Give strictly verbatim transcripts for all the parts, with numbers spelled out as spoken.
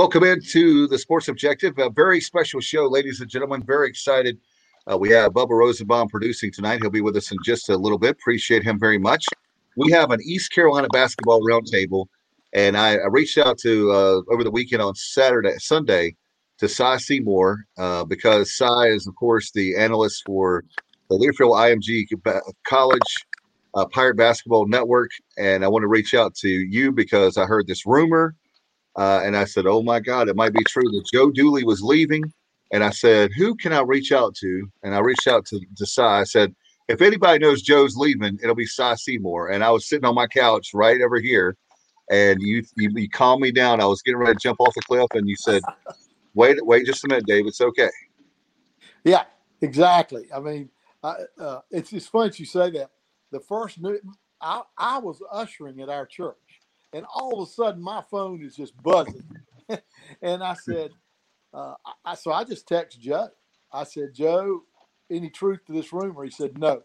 Welcome into the Sports Objective. A very special show, ladies and gentlemen. Very excited. Uh, we have Bubba Rosenbaum producing tonight. He'll be with us in just a little bit. Appreciate him very much. We have an East Carolina basketball roundtable, and I, I reached out to uh, over the weekend on Saturday, Sunday, to Cy Seymour uh, because Cy is, of course, the analyst for the Learfield I M G College uh, Pirate Basketball Network, and I want to reach out to you because I heard this rumor. Uh, and I said, oh, my God, it might be true that Joe Dooley was leaving. And I said, who can I reach out to? And I reached out to, to Cy. I said, if anybody knows Joe's leaving, it'll be Cy Seymour. And I was sitting on my couch right over here. And you, you you calmed me down. I was getting ready to jump off the cliff. And you said, wait, wait just a minute, Dave. It's okay. Yeah, exactly. I mean, I, uh, it's, it's funny that you say that. The first new, I, I was ushering at our church. And all of a sudden, my phone is just buzzing. And I said, uh, I, so I just texted Joe. I said, Joe, any truth to this rumor? He said, no.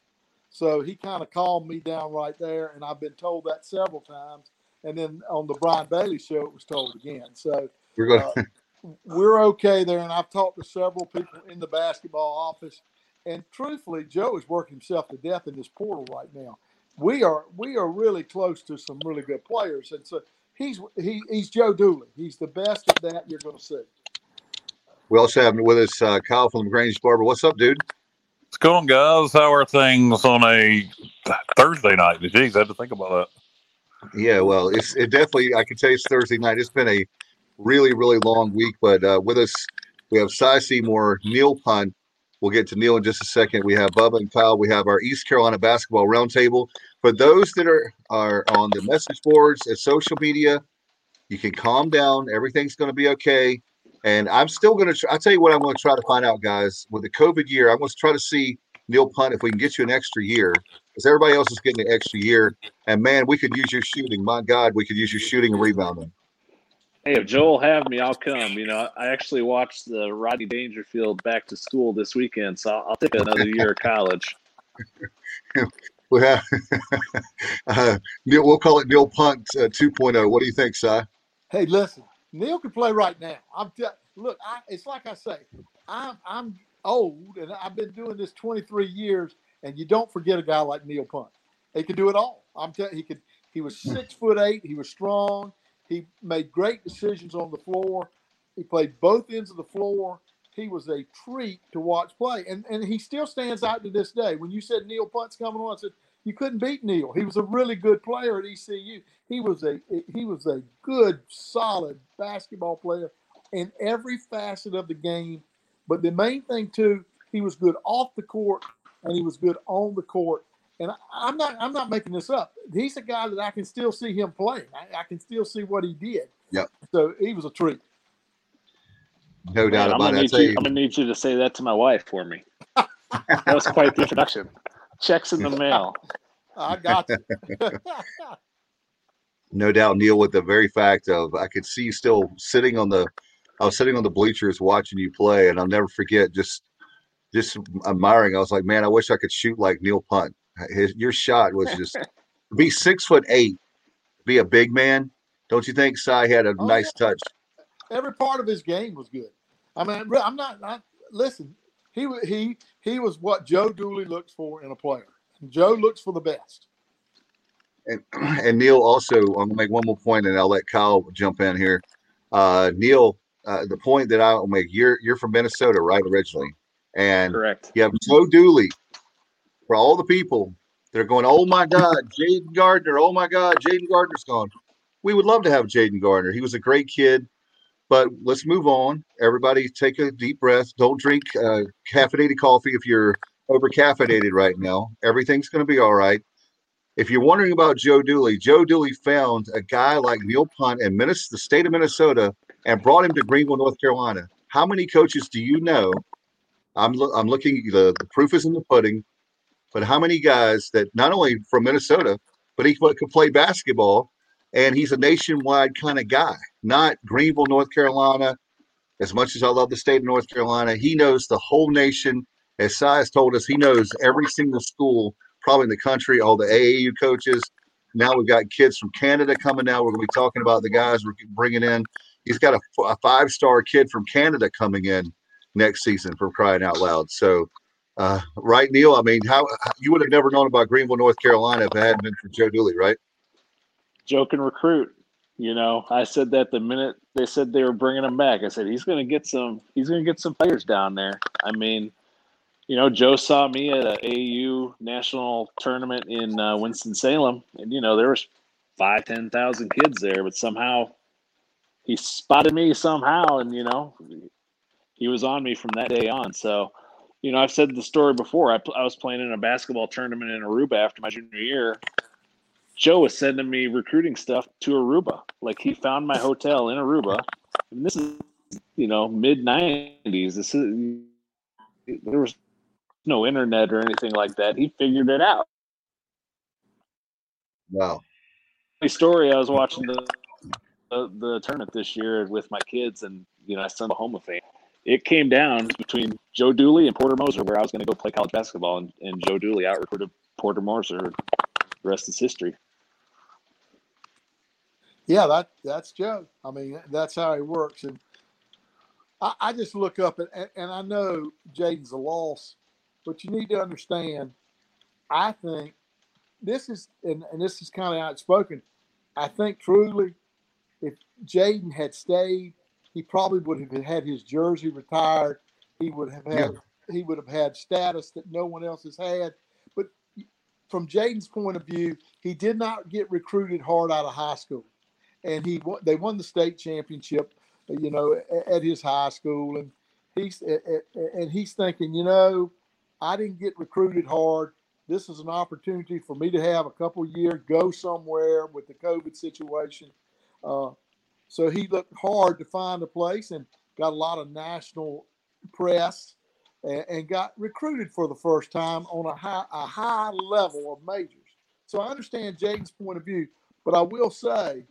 So he kind of calmed me down right there. And I've been told that several times. And then on the Brian Bailey show, it was told again. So we're, gonna- uh, we're okay there. And I've talked to several people in the basketball office. And truthfully, Joe is working himself to death in this portal right now. We are we are really close to some really good players, and so he's he, he's Joe Dooley. He's the best at that you're going to see. We also have with us uh, Kyle from the Grange Barber. What's up, dude? What's going, guys? How are things on a Thursday night? Jeez, I had to think about that. Yeah, well, it's it definitely. I can tell you it's Thursday night. It's been a really really long week, but uh, with us we have Cy Seymour, Neil Punt. We'll get to Neil in just a second. We have Bubba and Kyle. We have our East Carolina basketball roundtable. For those that are, are on the message boards and social media, you can calm down. Everything's going to be okay. And I'm still going to – I'll tell you what I'm going to try to find out, guys. With the COVID year, I'm going to try to see, Neil Punt, if we can get you an extra year because everybody else is getting an extra year. And, man, we could use your shooting. My God, we could use your shooting and rebounding. Hey, if Joel have me, I'll come. You know, I actually watched the Rodney Dangerfield back to school this weekend, so I'll take another year of college. Well, uh, Neil, we'll call it Neil Punt uh, two point oh. What do you think, Si? Hey, listen, Neil can play right now. I'm t- look. I, it's like I say, I'm I'm old, and I've been doing this twenty-three years, and you don't forget a guy like Neil Punt. He could do it all. I'm telling he could. He was six foot eight. He was strong. He made great decisions on the floor. He played both ends of the floor. He was a treat to watch play. And and he still stands out to this day. When you said Neil Punt's coming on, I said, you couldn't beat Neil. He was a really good player at E C U. He was a he was a good, solid basketball player in every facet of the game. But the main thing, too, he was good off the court and he was good on the court. And I, I'm not I'm not making this up. He's a guy that I can still see him playing. I, I can still see what he did. Yep. So he was a treat. No doubt Man, about I'm it. You, I'm going to need you to say that to my wife for me. That was quite the introduction. Checks in the mail. I got you. No doubt, Neil, with the very fact of I could see you still sitting on the I was sitting on the bleachers watching you play, and I'll never forget just just admiring. I was like, man, I wish I could shoot like Neil Punt. His, your shot was just be six foot eight, be a big man. Don't you think Cy had a oh, nice yeah. touch? Every part of his game was good. I mean, I'm not. I, listen, he he he was what Joe Dooley looks for in a player. Joe looks for the best. And and Neil also, I'm gonna make one more point, and I'll let Kyle jump in here. Uh, Neil, uh, the point that I'll make, you're you're from Minnesota, right, originally, and correct. You have Joe Dooley. For all the people that are going, oh my God, Jaden Gardner, oh my God, Jaden Gardner's gone. We would love to have Jaden Gardner. He was a great kid, but let's move on. Everybody take a deep breath. Don't drink uh, caffeinated coffee if you're over caffeinated right now. Everything's going to be all right. If you're wondering about Joe Dooley, Joe Dooley found a guy like Neil Punt in Minnesota, the state of Minnesota and brought him to Greenville, North Carolina. How many coaches do you know? I'm, lo- I'm looking, the, the proof is in the pudding. But how many guys that not only from Minnesota, but he could play basketball, and he's a nationwide kind of guy, not Greenville, North Carolina. As much as I love the state of North Carolina, he knows the whole nation. As Cy has told us, he knows every single school probably in the country, all the A A U coaches. Now we've got kids from Canada coming now. We're going to be talking about the guys we're bringing in. he's got a, a five-star kid from Canada coming in next season, for crying out loud. So, uh, right, Neil? I mean, how you would have never known about Greenville, North Carolina if it hadn't been for Joe Dooley, right? Joe can recruit. You know, I said that the minute they said they were bringing him back. I said he's going to get some. He's going to get some players down there. I mean, you know, Joe saw me at a A A U national tournament in uh, Winston-Salem, and you know there was five, ten thousand kids there, but somehow he spotted me somehow, and you know he was on me from that day on. So, you know, I've said the story before. I, I was playing in a basketball tournament in Aruba after my junior year. Joe was sending me recruiting stuff to Aruba. Like, he found my hotel in Aruba. And this is, you know, mid nineties. This is, there was no internet or anything like that. He figured it out. Wow. Funny story, I was watching the, the the tournament this year with my kids, and, you know, I sent a Oklahoma fan. It came down between Joe Dooley and Porter Moser, where I was going to go play college basketball, and, and Joe Dooley out-recruited Porter Moser. The rest is history. Yeah, that that's Joe. I mean, that's how he works. And I, I just look up, and, and I know Jaden's a loss, but you need to understand, I think this is, and, and this is kind of outspoken, I think truly if Jaden had stayed, he probably would have had his jersey retired. He would have had yeah. he would have had status that no one else has had. But from Jaden's point of view, he did not get recruited hard out of high school. And he they won the state championship, you know, at his high school, and he's and he's thinking, you know, I didn't get recruited hard. This is an opportunity for me to have a couple years, go somewhere with the COVID situation. Uh, so he looked hard to find a place and got a lot of national press, and, and got recruited for the first time on a high a high level of majors. So I understand Jaden's point of view, but I will say,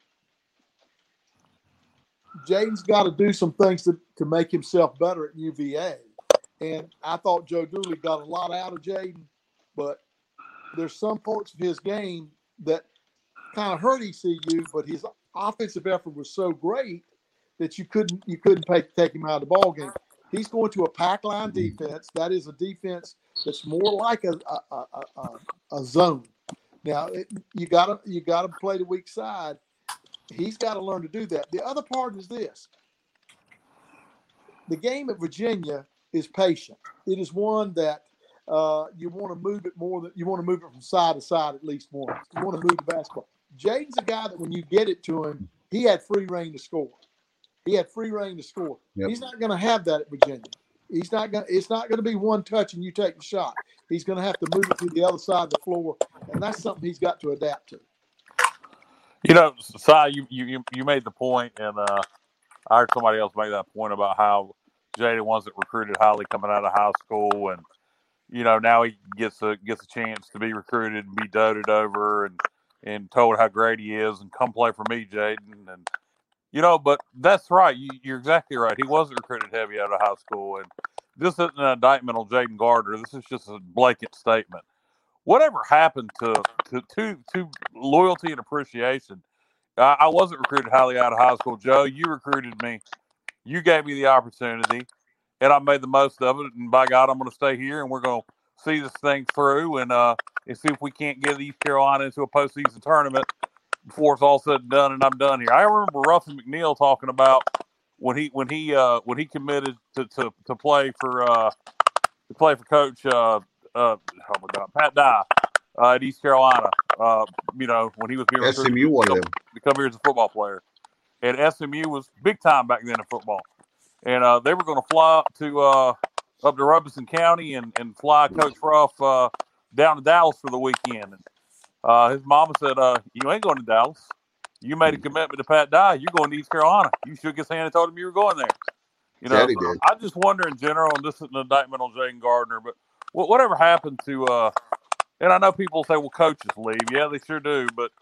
Jaden's got to do some things to, to make himself better at U V A. And I thought Joe Dooley got a lot out of Jaden, but there's some parts of his game that kind of hurt E C U, but his offensive effort was so great that you couldn't you couldn't pay, take him out of the ball game. He's going to a pack line defense. That is a defense that's more like a a, a, a, a zone. Now it, you gotta you gotta play the weak side. He's got to learn to do that. The other part is this. The game at Virginia is patient. It is one that uh, you want to move it more than you want to move it from side to side at least once. You want to move the basketball. Jaden's a guy that when you get it to him, he had free reign to score. He had free reign to score. Yep. He's not going to have that at Virginia. He's not going. It's not going to be one touch and you take the shot. He's going to have to move it to the other side of the floor, and that's something he's got to adapt to. You know, Si, you, you you made the point, and uh, I heard somebody else make that point about how Jaden wasn't recruited highly coming out of high school, and you know now he gets a gets a chance to be recruited and be doted over and and told how great he is and come play for me, Jaden, and you know, but that's right. You, you're exactly right. He wasn't recruited heavy out of high school, and this isn't an indictment on Jaden Gardner. This is just a blanket statement. Whatever happened to, to to to loyalty and appreciation? I, I wasn't recruited highly out of high school, Joe. You recruited me. You gave me the opportunity, and I made the most of it. And by God, I'm going to stay here, and we're going to see this thing through, and uh, and see if we can't get East Carolina into a postseason tournament before it's all said and done. And I'm done here. I remember Ruffin McNeil talking about when he when he uh, when he committed to to, to play for uh, to play for Coach. Uh, Uh, oh my God, Pat Dye uh, at East Carolina. Uh, you know, when he was being S M U one of them to come here as a football player, and S M U was big time back then in football. And uh, they were going to fly up to uh, up to Robeson County and, and fly Coach Ruff uh, down to Dallas for the weekend. And uh, his mama said, uh, "You ain't going to Dallas. You made a commitment to Pat Dye. You're going to East Carolina." You shook his hand and told him you were going there. You know, so I just wonder in general, and this is an indictment on Jaden Gardner, but whatever happened to, uh, and I know people say, well, coaches leave. Yeah, they sure do. But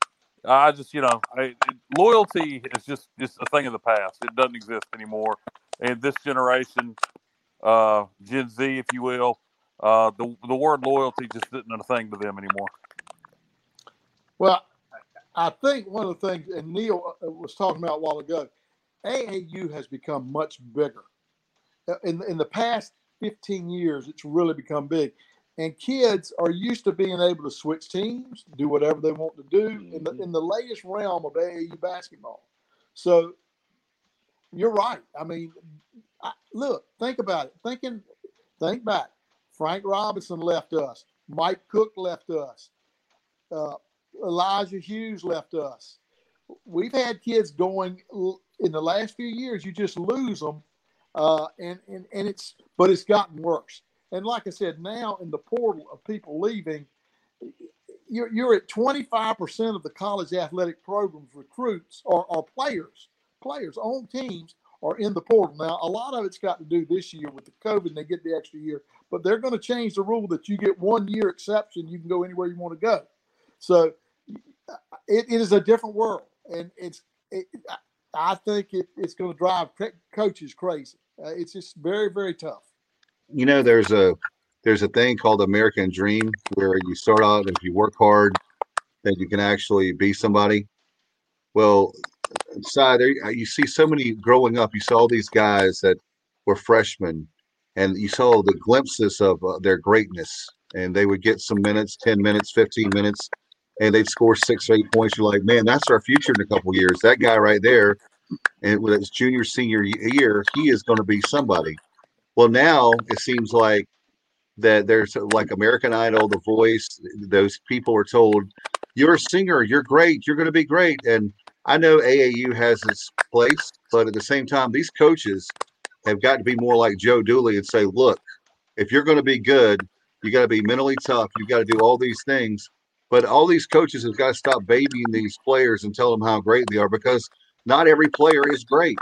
I just, you know, I, it, loyalty is just, just a thing of the past. It doesn't exist anymore. And this generation, uh, Gen Z, if you will, uh, the, the word loyalty just isn't a thing to them anymore. Well, I think one of the things, and Neil was talking about a while ago, A A U has become much bigger. In, in the past fifteen years, it's really become big. And kids are used to being able to switch teams, do whatever they want to do in the, in the latest realm of A A U basketball. So you're right. I mean, I, look, think about it. Thinking, think back. Frank Robinson left us. Mike Cook left us. Uh, Elijah Hughes left us. We've had kids going in the last few years. You just lose them, uh, and and and it's but it's gotten worse. And like I said, now in the portal of people leaving, you're you're at twenty-five percent of the college athletic programs recruits or, or players players on teams are in the portal. Now a lot of it's got to do this year with the COVID, and they get the extra year. But they're going to change the rule that you get one year exception. You can go anywhere you want to go. So it, it is a different world, and it's. It, I think it, it's going to drive coaches crazy. Uh, it's just very, very tough. You know, there's a there's a thing called American Dream where you start out, if you work hard, then you can actually be somebody. Well, inside there, you see so many growing up. You saw these guys that were freshmen, and you saw the glimpses of uh, their greatness, and they would get some minutes, ten minutes, fifteen minutes, and they'd score six or eight points. You're like, man, that's our future in a couple of years. That guy right there, and with his junior, senior year, he is going to be somebody. Well, now it seems like that there's like American Idol, The Voice. Those people are told, you're a singer, you're great, you're going to be great. And I know A A U has its place, but at the same time, these coaches have got to be more like Joe Dooley and say, look, if you're going to be good, you got to be mentally tough. You got to do all these things. But all these coaches have got to stop babying these players and tell them how great they are, because not every player is great.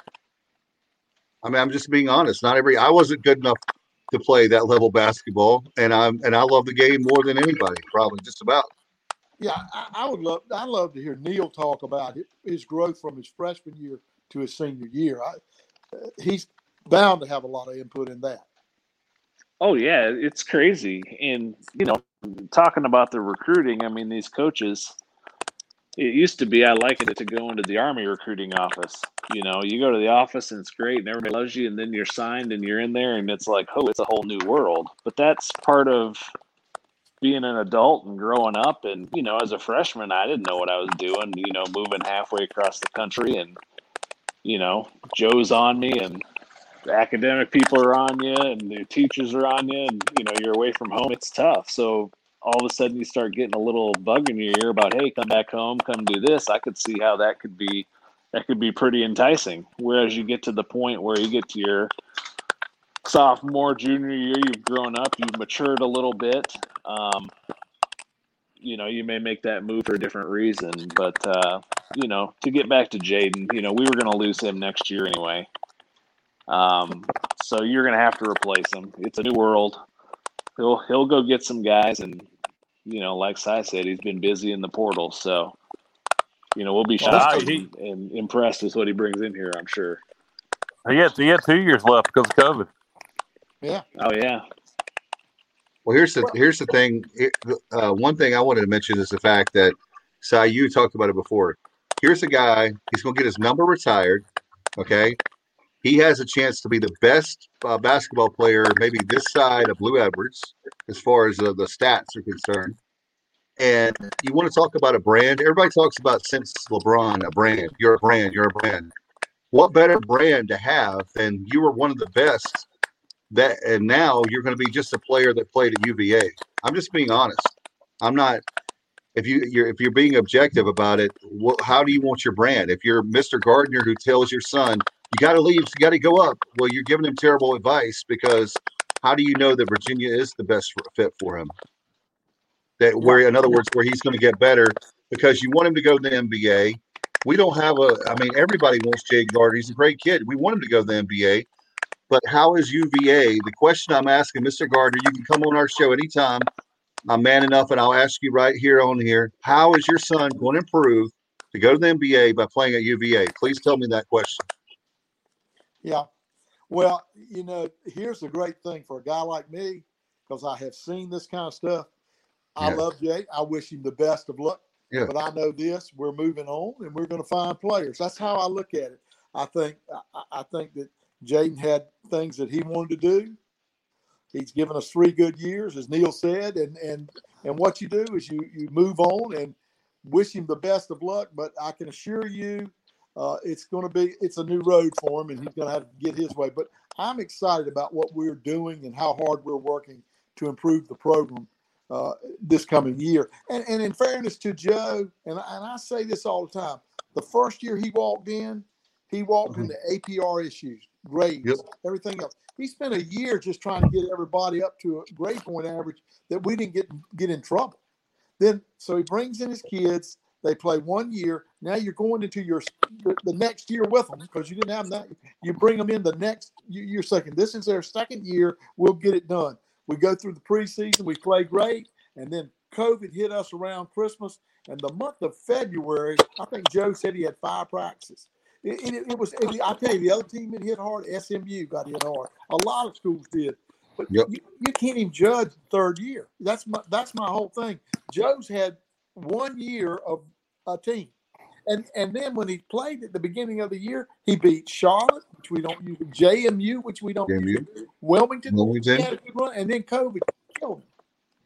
I mean, I'm just being honest. Not every. I wasn't good enough to play that level basketball, and I'm and I love the game more than anybody, probably just about. Yeah, I, I would love. I love to hear Neil talk about his growth from his freshman year to his senior year. I, uh, he's bound to have a lot of input in that. Oh yeah, it's crazy. And you know, talking about the recruiting, I mean, these coaches. It used to be I likened it to going to the Army recruiting office. You know, you go to the office and it's great and everybody loves you, and then you're signed and you're in there and it's like, oh, it's a whole new world. But that's part of being an adult and growing up. And, you know, as a freshman, I didn't know what I was doing, you know, moving halfway across the country, and, you know, Joe's on me and the academic people are on you and the teachers are on you, and, you know, you're away from home. It's tough. So all of a sudden you start getting a little bug in your ear about, hey, come back home, come do this. I could see how that could be, that could be pretty enticing. Whereas you get to the point where you get to your sophomore, junior year, you've grown up, you've matured a little bit. Um, you know, you may make that move for a different reason, but, uh, you know, to get back to Jaden, you know, we were going to lose him next year anyway. Um, so you're going to have to replace him. It's a new world. He'll, he'll go get some guys, and, you know, like Si said, he's been busy in the portal. So, you know, we'll be shocked Well, and, he- and impressed with what he brings in here, I'm sure. He had, he had two years left because of COVID. Yeah. Oh, yeah. Well, here's the here's the thing. It, uh, one thing I wanted to mention is the fact that, Si, you talked about it before. Here's a guy. He's going to get his number retired. Okay. He has a chance to be the best uh, basketball player, maybe this side of Lou Edwards, as far as uh, the stats are concerned. And you want to talk about a brand? Everybody talks about, since LeBron, a brand. You're a brand. You're a brand. What better brand to have than you were one of the best? That and now you're going to be just a player that played at U V A. I'm just being honest. I'm not. If you you're if you're being objective about it, what, how do you want your brand? If you're Mister Gardner who tells your son, you got to leave, you got to go up. Well, you're giving him terrible advice, because how do you know that Virginia is the best fit for him? That where, in other words, where he's going to get better, because you want him to go to the N B A. We don't have a, I mean, everybody wants Jade Gardner. He's a great kid. We want him to go to the N B A. But how is U V A? The question I'm asking, Mister Gardner, you can come on our show anytime. I'm man enough, and I'll ask you right here on here. How is your son going to improve to go to the N B A by playing at U V A? Please tell me that question. Yeah. Well, you know, here's the great thing for a guy like me, because I have seen this kind of stuff. I Yeah. love Jay. I wish him the best of luck. Yeah. But I know this, we're moving on and we're going to find players. That's how I look at it. I think I, I think that Jaden had things that he wanted to do. He's given us three good years, as Neil said, and and and what you do is you you move on and wish him the best of luck. But I can assure you, uh, it's going to be it's a new road for him, and he's going to have to get his way. But I'm excited about what we're doing and how hard we're working to improve the program uh, this coming year. And and in fairness to Joe, and I, and I say this all the time, the first year he walked in, he walked Mhm. into A P R issues, grades, Yep. everything else. He spent a year just trying to get everybody up to a grade point average that we didn't get get in trouble. Then, so he brings in his kids. They play one year. Now you're going into your the next year with them because you didn't have that. You bring them in the next year second. This is their second year. We'll get it done. We go through the preseason. We play great, and then COVID hit us around Christmas. And the month of February, I think Joe said he had five practices. It, it, it was. It, I tell you, the other team that hit hard. S M U got hit hard. A lot of schools did, but Yep. you, you can't even judge the third year. That's my that's my whole thing. Joe's had one year of a team, and and then when he played at the beginning of the year, he beat Charlotte, which we don't use, J M U, which we don't J M U. use, Wilmington, Wilmington. he had a good run, and then COVID killed him.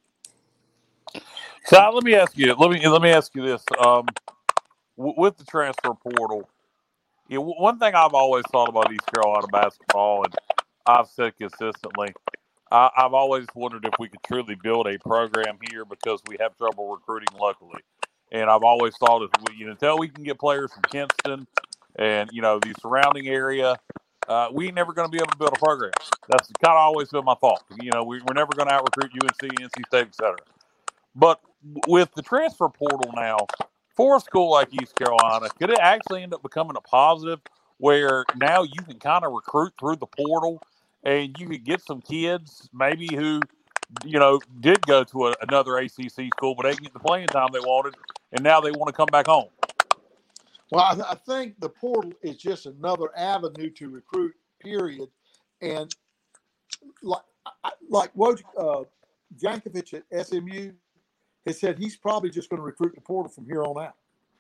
So let me ask you. Let me let me ask you this. Um, w- with the transfer portal, you know, one thing I've always thought about East Carolina basketball, and I've said consistently, I, I've always wondered if we could truly build a program here because we have trouble recruiting locally. And I've always thought if we, you know, until we can get players from Kinston and you know the surrounding area, uh, we ain't never going to be able to build a program. That's kind of always been my thought. You know, we, we're never going to out recruit U N C, N C State, et cetera. But with the transfer portal now, for a school like East Carolina, could it actually end up becoming a positive where now you can kind of recruit through the portal and you could get some kids maybe who, you know, did go to a, another A C C school, but they didn't get the playing time they wanted, and now they want to come back home? Well, I, I think the portal is just another avenue to recruit. Period, and like like Woj, uh, Jankovic at S M U has said he's probably just going to recruit the portal from here on out.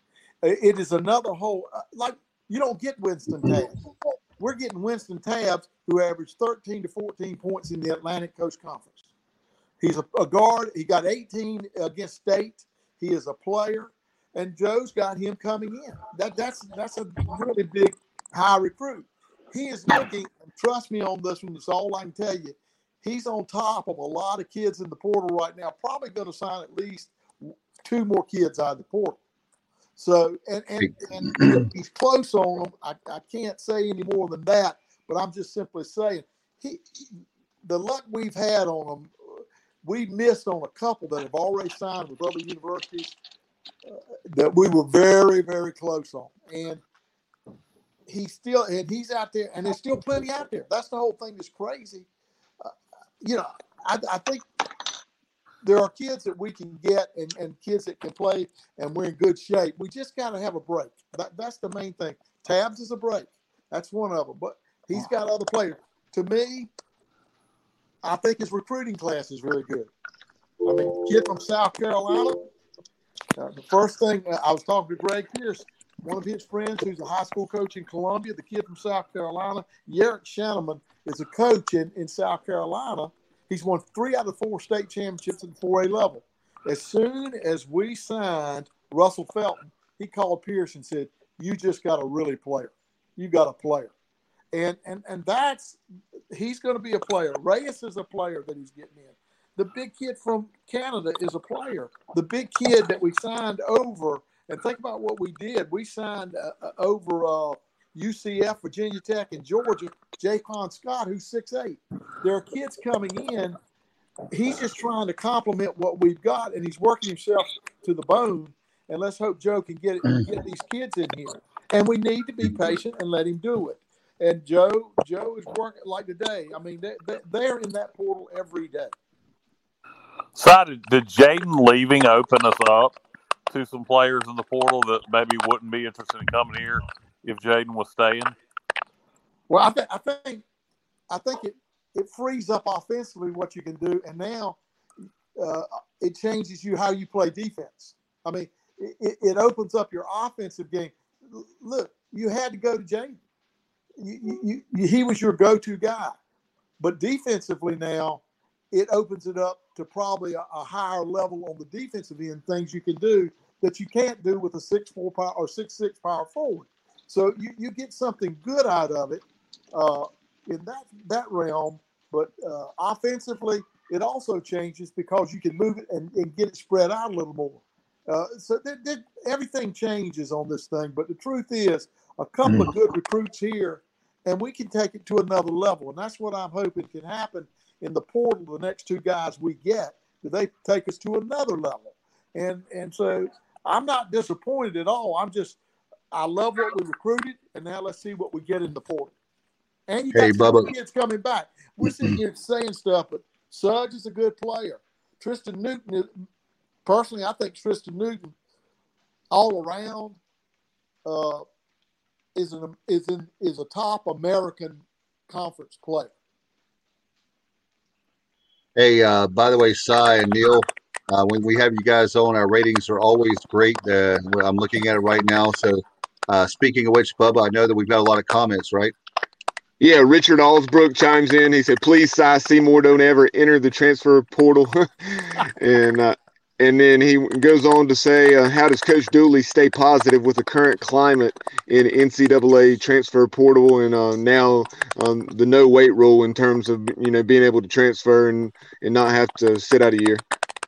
It is another whole, like, you don't get Winston Tabbs. We're getting Winston Tabbs, who averaged thirteen to fourteen points in the Atlantic Coast Conference. He's a, a guard. He got eighteen against State. He is a player, and Joe's got him coming in. That that's that's a really big high recruit. He is looking, and trust me on this one, that's all I can tell you. He's on top of a lot of kids in the portal right now, probably going to sign at least two more kids out of the portal. So, and, and, and he's close on them. I, I can't say any more than that, but I'm just simply saying he, the luck we've had on him, we missed on a couple that have already signed with other universities uh, that we were very, very close on. And he's still, and he's out there, and there's still plenty out there. That's the whole thing that's crazy. Uh, you know, I, I think there are kids that we can get and, and kids that can play, and we're in good shape. We just got to have a break. That, that's the main thing. Tabbs is a break. That's one of them. But he's got other players. To me, I think his recruiting class is very good. I mean, kid from South Carolina, uh, the first thing, uh, I was talking to Greg Pierce, one of his friends who's a high school coach in Columbia, the kid from South Carolina, Yerrick Shanneman, is a coach in, in South Carolina. He's won three out of four state championships at the four A level. As soon as we signed Russell Felton, he called Pierce and said, "You just got a really player. You got a player." And and and that's – he's going to be a player. Reyes is a player that he's getting in. The big kid from Canada is a player. The big kid that we signed over – and think about what we did. We signed uh, over uh, U C F, Virginia Tech, and Georgia, Jaquan Scott, who's six eight. There are kids coming in. He's just trying to complement what we've got, and he's working himself to the bone. And let's hope Joe can get it, get these kids in here. And we need to be patient and let him do it. And Joe, Joe is working like today. I mean, they, they, they're in that portal every day. So did, did Jaden leaving open us up to some players in the portal that maybe wouldn't be interested in coming here if Jaden was staying? Well, I, th- I think I think it, it frees up offensively what you can do, and now uh, it changes you how you play defense. I mean, it, it opens up your offensive game. Look, you had to go to Jaden. you, you, you, he was your go-to guy. But defensively now, it opens it up to probably a, a higher level on the defensive end, things you can do that you can't do with a six four power or six six power forward. So you, you get something good out of it uh, in that that realm. But uh, offensively, it also changes because you can move it and, and get it spread out a little more. Uh, so th- th- everything changes on this thing. But the truth is, a couple of good recruits here, and we can take it to another level. And that's what I'm hoping can happen in the portal. The next two guys we get, that they take us to another level. And and so I'm not disappointed at all. I'm just, I love what we recruited, and now let's see what we get in the portal. And you got Hey, some Bubba. kids coming back. We're sitting here saying stuff, but Suggs is a good player. Tristan Newton, is, personally, I think Tristan Newton, all around, uh, is an is in is a top American Conference player. Hey, uh, by the way, Cy and Neil, uh, when we have you guys on, our ratings are always great. Uh, I'm looking at it right now. So, uh, speaking of which, Bubba, I know that we've got a lot of comments, right? Yeah, Richard Allsbrook chimes in. He said, "Please, Cy Seymour, don't ever enter the transfer portal." and uh, and then he goes on to say, uh, "How does Coach Dooley stay positive with the current climate in N C double A transfer portal and uh, now um, the no wait rule in terms of you know being able to transfer and, and not have to sit out a year?"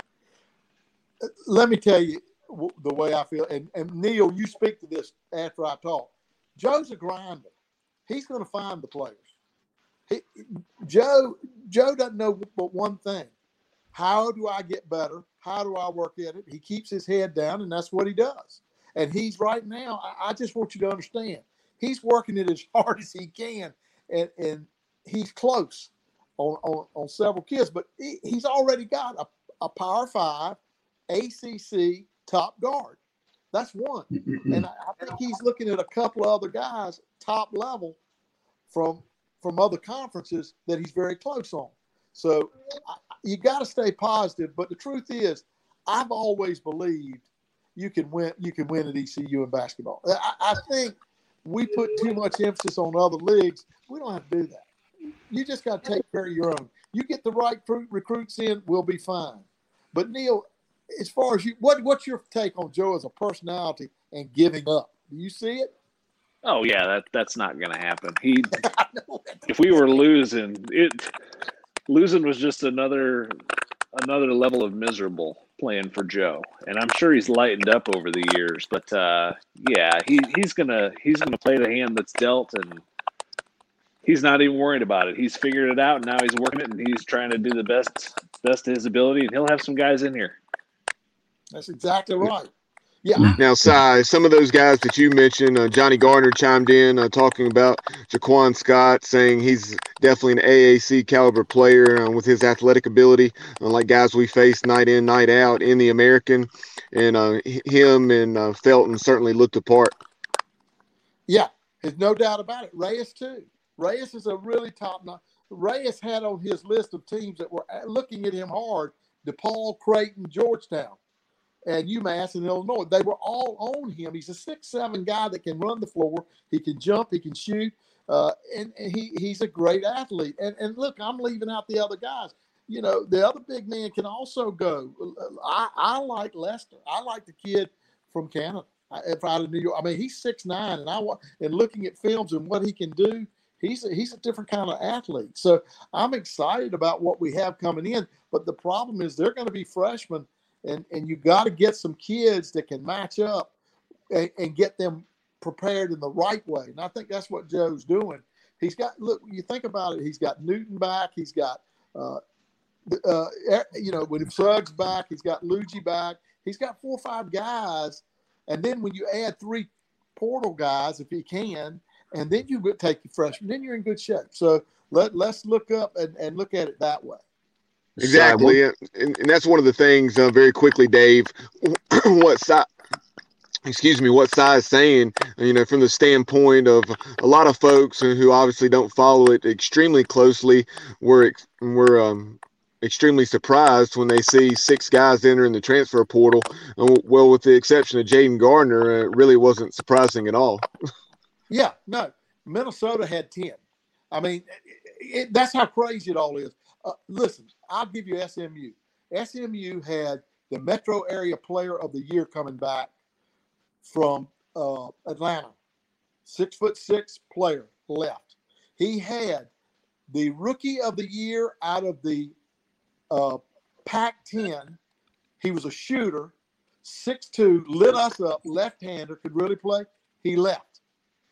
Let me tell you the way I feel, and, and Neil, you speak to this after I talk. Joe's a grinder. He's going to find the players. He, Joe Joe doesn't know but one thing. How do I get better? How do I work at it? He keeps his head down, and that's what he does. And he's right now, I, I just want you to understand, he's working it as hard as he can, and, and he's close on, on, on several kids. But he, he's already got a, a Power Five A C C top guard. That's one. And I, I think he's looking at a couple of other guys, top level, from from other conferences that he's very close on. So I, you got to stay positive. But the truth is, I've always believed you can win. You can win at E C U in basketball. I, I think we put too much emphasis on other leagues. We don't have to do that. You just got to take care of your own. You get the right recruits in, we'll be fine. But Neil, as far as you, what what's your take on Joe as a personality and giving up? Do you see it? Oh yeah, that that's not going to happen. He, if we were losing, it losing was just another another level of miserable playing for Joe. And I'm sure he's lightened up over the years. But uh, yeah, he he's gonna he's gonna play the hand that's dealt, and he's not even worried about it. He's figured it out, and now he's working it, and he's trying to do the best best of his ability, and he'll have some guys in here. That's exactly right. Yeah. Now, Cy, some of those guys that you mentioned, uh, Johnny Gardner chimed in uh, talking about Jaquan Scott, saying he's definitely an A A C caliber player uh, with his athletic ability, unlike guys we face night in, night out in the American. And uh, him and uh, Felton certainly looked apart. Yeah, there's no doubt about it. Reyes, too. Reyes is a really top notch. Reyes had on his list of teams that were looking at him hard, DePaul, Creighton, Georgetown, and UMass in Illinois. They were all on him. He's a six seven guy that can run the floor. He can jump. He can shoot. Uh, and, and he he's a great athlete. And, and look, I'm leaving out the other guys. You know, the other big man can also go. I, I like Lester. I like the kid from Canada, if out of New York. I mean, he's six nine, and I and looking at films and what he can do, he's a, he's a different kind of athlete. So I'm excited about what we have coming in. But the problem is they're going to be freshmen. And and you got to get some kids that can match up and, and get them prepared in the right way. And I think that's what Joe's doing. He's got, look, you think about it, he's got Newton back. He's got, uh, uh, you know, when Suggs back, he's got Luigi back. He's got four or five guys. And then when you add three portal guys, if he can, and then you take your freshman, then you're in good shape. So let, let's look up and, and look at it that way. Exactly, and, and that's one of the things. Uh, very quickly, Dave, what Cy, excuse me, what Cy is saying. You know, from the standpoint of a lot of folks who obviously don't follow it extremely closely, were were um, extremely surprised when they see six guys enter in the transfer portal. Well, with the exception of Jaden Gardner, it really wasn't surprising at all. Yeah, no, Minnesota had ten. I mean, it, it, that's how crazy it all is. Uh, listen, I'll give you S M U. S M U had the Metro Area Player of the Year coming back from uh, Atlanta. Six foot six player left. He had the Rookie of the Year out of the uh, Pac ten. He was a shooter, six two, lit us up, left-hander, could really play. He left.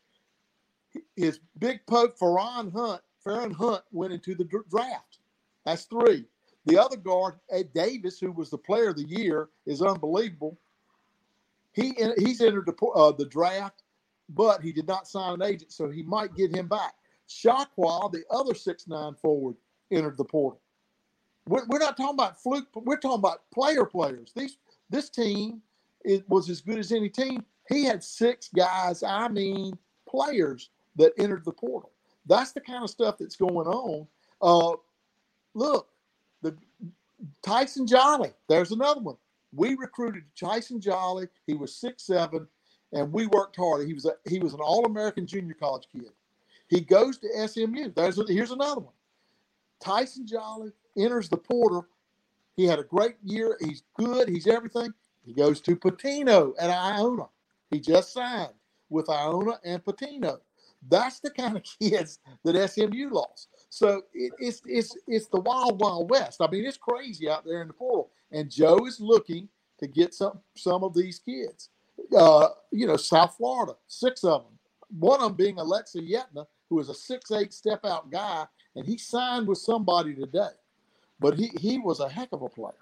His big poke, Farron Hunt, Farron Hunt went into the draft. That's three. The other guard, Ed Davis, who was the player of the year, is unbelievable. He He's entered the, uh, the draft, but he did not sign an agent, so he might get him back. Shaqua, the other six nine forward, entered the portal. We're, we're not talking about fluke. We're talking about player players. These This team it was as good as any team. He had six guys, I mean players, that entered the portal. That's the kind of stuff that's going on. Uh, look, the Tyson Jolly, there's another one. We recruited Tyson Jolly. He was six seven, and we worked hard. He was a, he was an All-American junior college kid. He goes to S M U. There's a, here's another one. Tyson Jolly enters the portal. He had a great year. He's good. He's everything. He goes to Patino at Iona. He just signed with Iona and Patino. That's the kind of kids that S M U lost. So it, it's it's it's the wild, wild west. I mean, it's crazy out there in the portal. And Joe is looking to get some some of these kids. Uh, you know, South Florida, six of them. One of them being Alexei Yetna, who is a six eight step-out guy, and he signed with somebody today. But he, he was a heck of a player.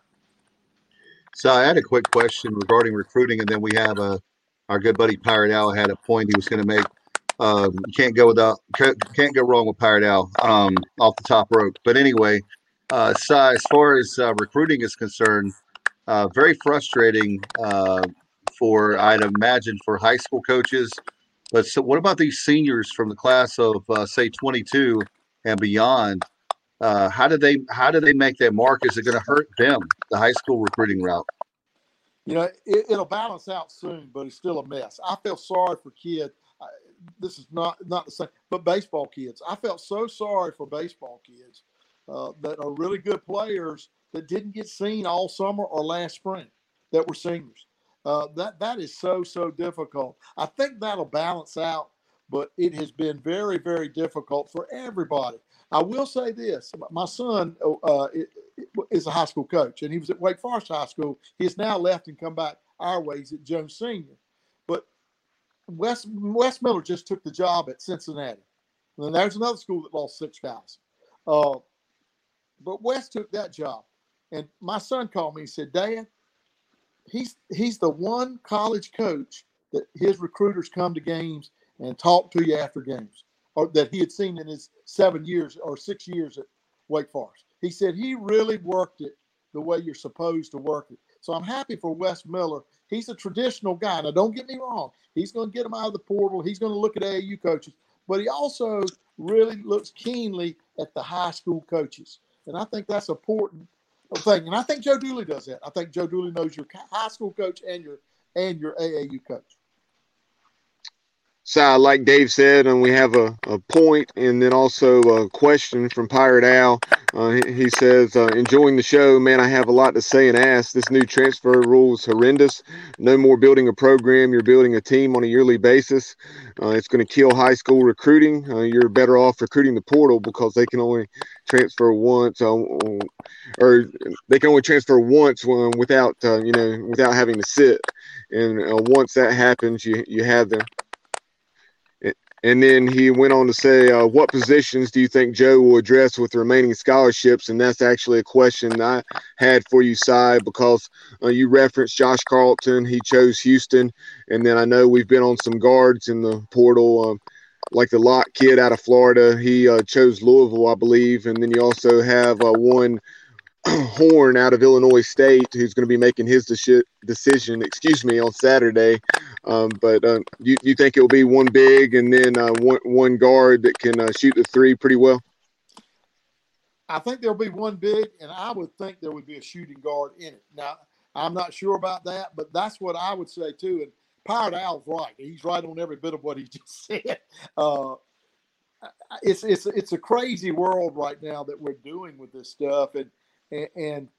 So I had a quick question regarding recruiting, and then we have a our good buddy Pirate Al had a point he was going to make. Um, you can't go without can't go wrong with Pirate Al um, off the top rope. But anyway, uh, so as far as uh, recruiting is concerned, uh, very frustrating uh, for I'd imagine for high school coaches. But so, what about these seniors from the class of uh, say twenty-two and beyond? Uh, how do they how do they make that mark? Is it going to hurt them, the high school recruiting route? You know, it, it'll balance out soon, but it's still a mess. I feel sorry for kids. I, this is not not the same, but baseball kids. I felt so sorry for baseball kids uh, that are really good players that didn't get seen all summer or last spring that were seniors. Uh, that that is so so difficult. I think that'll balance out, but it has been very very difficult for everybody. I will say this: my son uh, is a high school coach, and he was at Wake Forest High School. He has now left and come back our ways at Jones Senior. But Wes Wes Miller just took the job at Cincinnati. And then there's another school that lost six guys. Uh, but Wes took that job, and my son called me and said, "Dad, he's he's the one college coach that his recruiters come to games and talk to you after games." Or that he had seen in his seven years or six years at Wake Forest. He said he really worked it the way you're supposed to work it. So I'm happy for Wes Miller. He's a traditional guy. Now, don't get me wrong. He's going to get them out of the portal. He's going to look at A A U coaches. But he also really looks keenly at the high school coaches. And I think that's an important thing. And I think Joe Dooley does that. I think Joe Dooley knows your high school coach and your and your A A U coach. So, like Dave said, and we have a, a point and then also a question from Pirate Al. Uh, he, he says, uh, enjoying the show. Man, I have a lot to say and ask. This new transfer rule is horrendous. No more building a program. You're building a team on a yearly basis. Uh, it's going to kill high school recruiting. Uh, you're better off recruiting the portal because they can only transfer once, uh, or they can only transfer once when, without, uh, you know, without having to sit. And uh, once that happens, you, you have them. And then he went on to say, uh, what positions do you think Joe will address with the remaining scholarships? And that's actually a question I had for you, Si, because uh, you referenced Josh Carlton. He chose Houston. And then I know we've been on some guards in the portal, um, like the Lott kid out of Florida. He uh, chose Louisville, I believe. And then you also have uh, one Horn out of Illinois State, who's going to be making his de- decision, excuse me, on Saturday. Um, but uh, you, you think it will be one big and then uh, one, one guard that can uh, shoot the three pretty well? I think there'll be one big, and I would think there would be a shooting guard in it. Now, I'm not sure about that, but that's what I would say too. And Pirate Al's right. He's right on every bit of what he just said. Uh, it's it's it's a crazy world right now that we're doing with this stuff, and and, and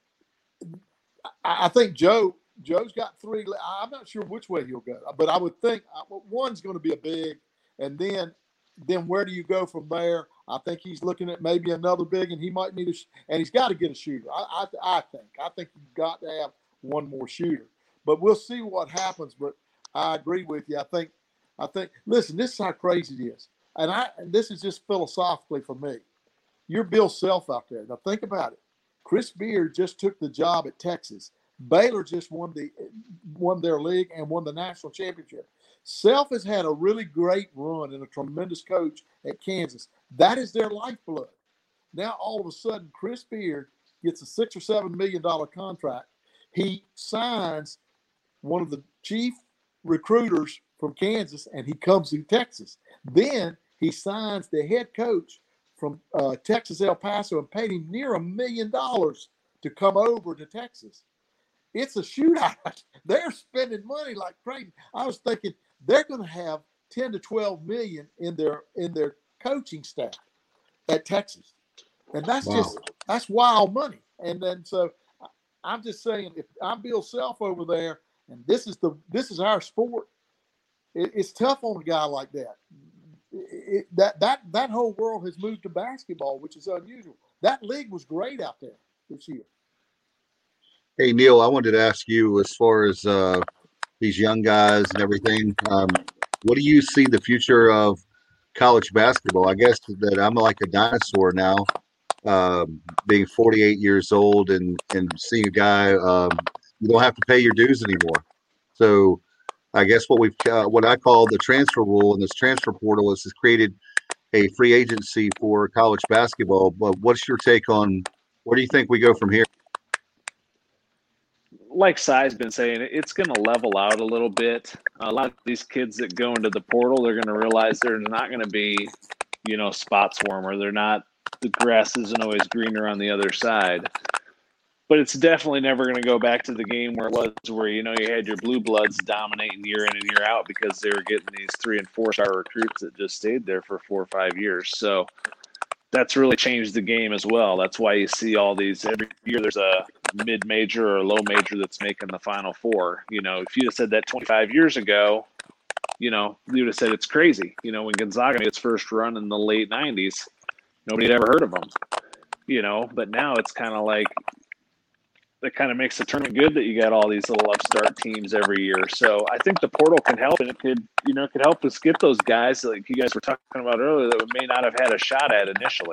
I think Joe Joe's got three. I'm not sure which way he'll go, but I would think one's going to be a big, and then then where do you go from there? I think he's looking at maybe another big, and he might need a, and he's got to get a shooter. I, I I think I think you've got to have one more shooter, but we'll see what happens. But I agree with you. I think I think listen, this is how crazy it is, and I and this is just philosophically for me. You're Bill Self out there. Now think about it. Chris Beard just took the job at Texas. Baylor just won the won their league and won the national championship. Self has had a really great run and a tremendous coach at Kansas. That is their lifeblood. Now all of a sudden, Chris Beard gets a six or seven million dollar contract. He signs one of the chief recruiters from Kansas, and he comes to Texas. Then he signs the head coach from uh, Texas El Paso and paid him near a million dollars to come over to Texas. It's a shootout. They're spending money like crazy. I was thinking they're going to have ten to twelve million in their in their coaching staff at Texas, and that's wow. just that's wild money. And then so I'm just saying, if I'm Bill Self over there, and this is the this is our sport, it, it's tough on a guy like that. It, that that that whole world has moved to basketball, which is unusual. That league was great out there this year. Hey Neil, I wanted to ask you, as far as uh, these young guys and everything, um, what do you see the future of college basketball? I guess that I'm like a dinosaur now, um, being forty-eight years old and and seeing a guy, um, you don't have to pay your dues anymore. So I guess what we've uh, what I call the transfer rule and this transfer portal is has created a free agency for college basketball. But what's your take on where do you think we go from here? Like Sai's been saying, it's going to level out a little bit. A lot of these kids that go into the portal, they're going to realize there's not going to be, you know, spots for them, or they're not, the grass isn't always greener on the other side. But it's definitely never going to go back to the game where it was, where, you know, you had your blue bloods dominating year in and year out because they were getting these three and four star recruits that just stayed there for four or five years. So that's really changed the game as well. That's why you see all these, every year there's a mid-major or a low major that's making the Final Four. You know, if you'd have said that twenty-five years ago, you know, you would have said it's crazy. You know, when Gonzaga made its first run in the late nineties, nobody had ever heard of them, you know, but now it's kind of like, that kind of makes the tournament good that you got all these little upstart teams every year. So I think the portal can help, and it could, you know, it could help us get those guys like you guys were talking about earlier that we may not have had a shot at initially.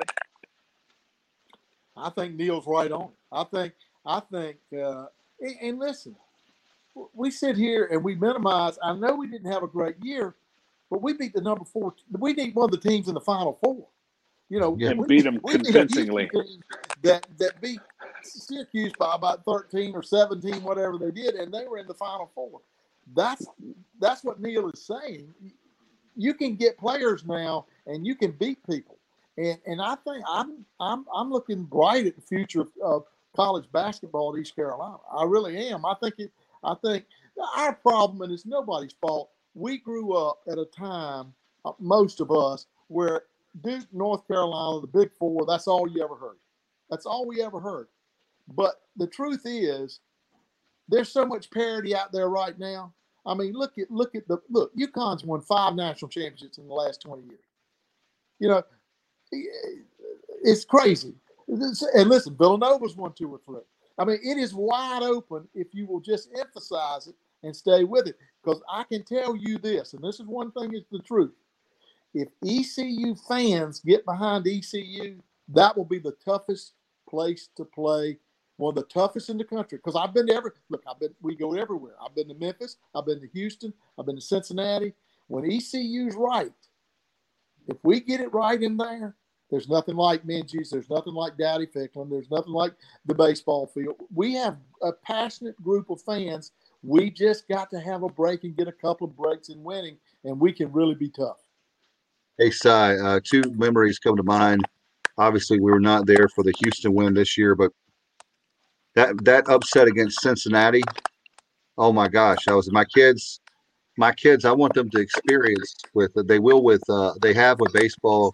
I think Neil's right on. I think, I think, uh, and, and listen, we sit here and we minimize. I know we didn't have a great year, but we beat the number four. We beat one of the teams in the Final Four. You know, yeah, we beat them we convincingly. That that beat Syracuse by about thirteen or seventeen, whatever they did, and they were in the Final Four. That's that's what Neil is saying. You can get players now, and you can beat people. And and I think I'm I'm I'm looking bright at the future of, of college basketball at East Carolina. I really am. I think it. I think our problem, and it's nobody's fault. We grew up at a time, uh, most of us, where Duke, North Carolina, the Big Four, that's all you ever heard. That's all we ever heard. But the truth is, there's so much parity out there right now. I mean, look at look at the look. UConn's won five national championships in the last twenty years. You know, it's crazy. And listen, Villanova's won two or three. I mean, it is wide open if you will just emphasize it and stay with it. Because I can tell you this, and this is one thing is the truth. If E C U fans get behind E C U, that will be the toughest place to play, one of the toughest in the country. Because I've been to every look, I've been we go everywhere. I've been to Memphis, I've been to Houston, I've been to Cincinnati. When E C U's right, if we get it right in there, there's nothing like Minji's, there's nothing like Dowdy Ficklin, there's nothing like the baseball field. We have a passionate group of fans. We just got to have a break and get a couple of breaks in winning, and we can really be tough. Hey, Sai, uh, two memories come to mind. Obviously, we were not there for the Houston win this year, but that that upset against Cincinnati, oh my gosh, that was my kids. My kids, I want them to experience with they will with uh, they have with baseball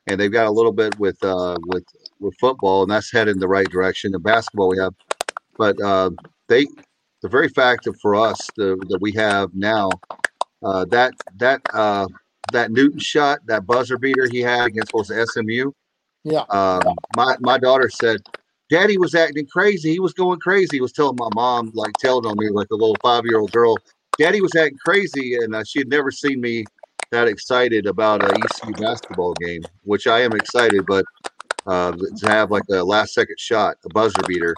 and they've got a little bit with uh, with with football, and that's headed in the right direction. The basketball we have, but uh, they the very fact that for us the, that we have now uh, that that uh, that Newton shot, that buzzer beater he had against was S M U. Yeah. Um, my my daughter said, "Daddy was acting crazy. He was going crazy." He was telling my mom, like telling on me like a little five year old girl. Daddy was acting crazy, and uh, she had never seen me that excited about a E C U basketball game, which I am excited. But uh, to have like a last second shot, a buzzer beater.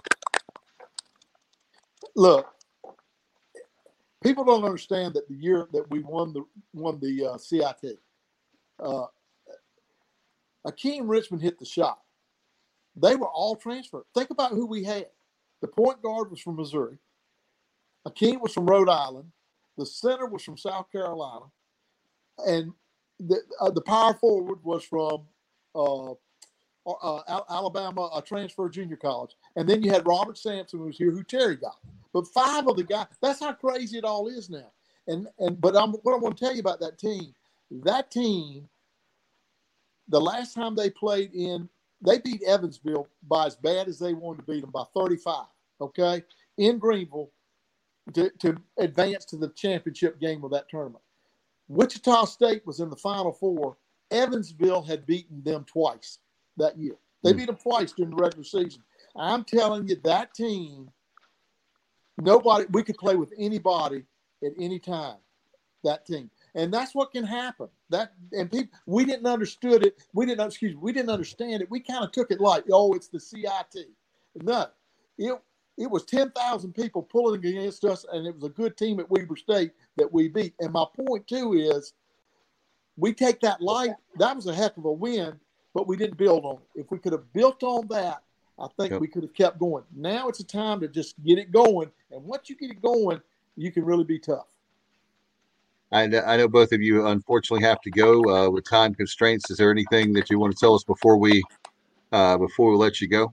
Look, people don't understand that the year that we won the won the uh, C I T, uh, Akeem Richmond hit the shot. They were all transferred. Think about who we had. The point guard was from Missouri. Akeem was from Rhode Island. The center was from South Carolina. And the uh, the power forward was from uh, uh, Alabama, a transfer junior college. And then you had Robert Sampson, who was here, who Terry got. But five of the guys, that's how crazy it all is now. And and but I'm, what I want to tell you about that team, that team, the last time they played in, they beat Evansville by as bad as they wanted to beat them, by thirty-five, okay, in Greenville to, to advance to the championship game of that tournament. Wichita State was in the Final Four. Evansville had beaten them twice that year. They beat them twice during the regular season. I'm telling you, that team, nobody, we could play with anybody at any time, that team. And that's what can happen. That and people, we didn't understood it. We didn't, excuse me, we didn't understand it. We kind of took it like, oh, it's the C I T. No, it it was ten thousand people pulling against us, and it was a good team at Weber State that we beat. And my point too is, we take that light. That was a heck of a win, but we didn't build on it. If we could have built on that, I think yep. we could have kept going. Now it's a time to just get it going, and once you get it going, you can really be tough. I know, I know both of you unfortunately have to go uh, with time constraints. Is there anything that you want to tell us before we uh, before we let you go?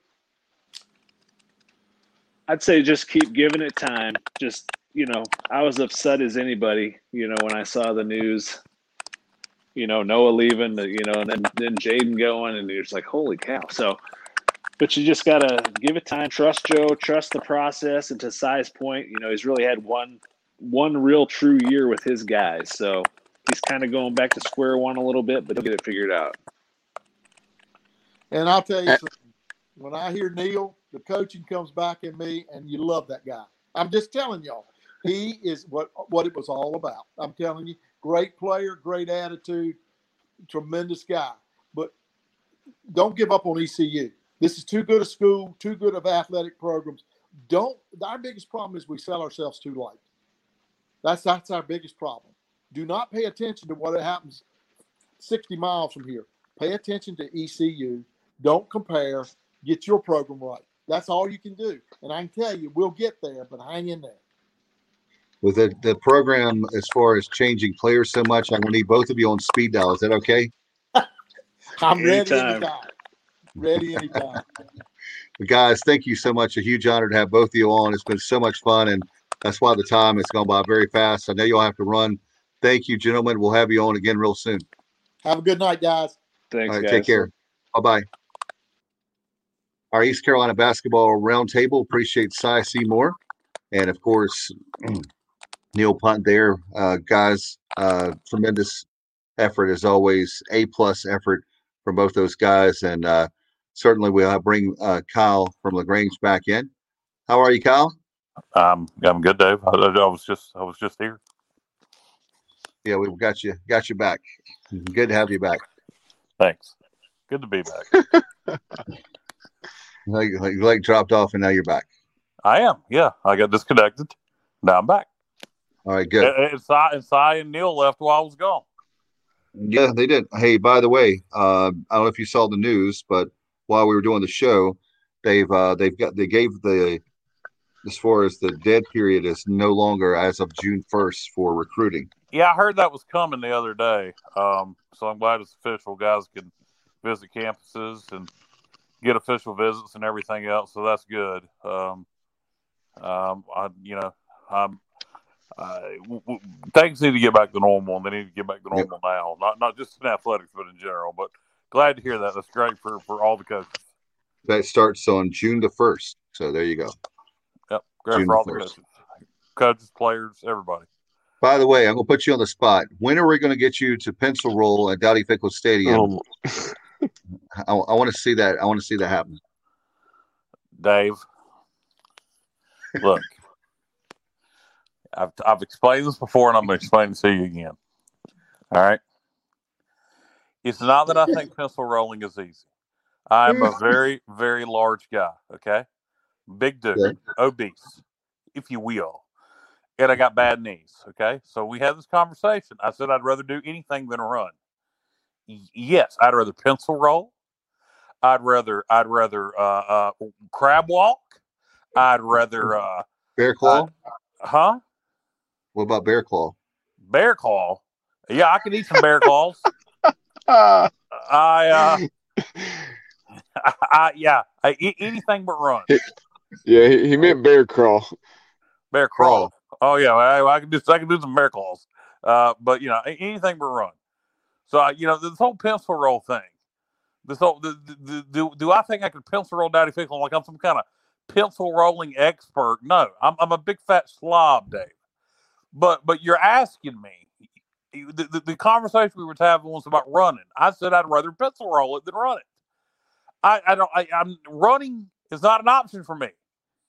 I'd say just keep giving it time. Just, you know, I was upset as anybody, you know, when I saw the news, you know, Noah leaving, you know, and then, then Jaden going, and you're just like, holy cow. So, but you just got to give it time. Trust Joe, trust the process. And to Sai's point, you know, he's really had one one real true year with his guys. So he's kind of going back to square one a little bit, but he'll get it figured out. And I'll tell you something. When I hear Neil, the coaching comes back in me, and you love that guy. I'm just telling y'all, he is what, what it was all about. I'm telling you, great player, great attitude, tremendous guy. But don't give up on E C U. This is too good a school, too good of athletic programs. Don't. Our biggest problem is we sell ourselves too light. That's that's our biggest problem. Do not pay attention to what happens sixty miles from here. Pay attention to E C U. Don't compare. Get your program right. That's all you can do. And I can tell you, we'll get there, but hang in there. With the, the program, as far as changing players so much, I'm going to need both of you on speed dial. Is that okay? I'm ready anytime. Ready anytime. Guys, thank you so much. A huge honor to have both of you on. It's been so much fun, and that's why the time has gone by very fast. I know you'll have to run. Thank you, gentlemen. We'll have you on again real soon. Have a good night, guys. Thanks, All right, guys. take care. Bye-bye. Our East Carolina Basketball Roundtable. Appreciate Sai Seymour. And, of course, Neil Punt there. Uh, guys, uh, tremendous effort as always. A-plus effort from both those guys. And uh, certainly we'll bring uh, Kyle from LaGrange back in. How are you, Kyle? Um, I'm good, Dave. I, I was just I was just here. Yeah, we've got you got you back. Good to have you back. Thanks. Good to be back. like, like, like dropped off, and now you're back. I am. Yeah, I got disconnected. Now I'm back. All right, good. And, and, Cy, and Cy and Neil left while I was gone. Yeah, they did. Hey, by the way, uh, I don't know if you saw the news, but while we were doing the show, they've uh, they've got they gave the as far as the dead period is no longer as of June first for recruiting. Yeah, I heard that was coming the other day. Um, so I'm glad it's official. Guys can visit campuses and get official visits and everything else. So that's good. Um, um, I, you know, I'm, uh, w- w- things need to get back to normal, and they need to get back to normal yep. now. Not not just in athletics, but in general. But glad to hear that. That's great for, for all the coaches. That starts on June the first. So there you go. Yep, great June for all the the first. coaches, coaches, players, everybody. By the way, I'm going to put you on the spot. When are we going to get you to pencil roll at Dowdy Fickle Stadium? Um, I, I want to see that. I want to see that happen. Dave, look, I've I've explained this before, and I'm going to explain it to you again. All right, it's not that I think pencil rolling is easy. I'm a very, very large guy. Okay, big dude, Okay. obese, if you will, and I got bad knees. Okay, so we had this conversation. I said I'd rather do anything than run. Y- yes, I'd rather pencil roll. I'd rather I'd rather uh, uh, crab walk. I'd rather uh, Bear claw? uh, huh? What about bear claw? Bear claw. Yeah, I could eat some bear claws. ah, I uh I, I yeah, I eat anything but run. yeah, he, he meant bear crawl. Bear crawl. Oh yeah, I, I can do I can do some bear claws. Uh, but you know, anything but run. So I, you know, this whole pencil roll thing. This whole do, do, do, do I think I could pencil roll Dowdy Fickle like I'm some kind of pencil rolling expert? No, I'm I'm a big fat slob, Dave. But but you're asking me. The, the, the conversation we were having was about running. I said I'd rather pencil roll it than run it. I, I don't. I, I'm running is not an option for me.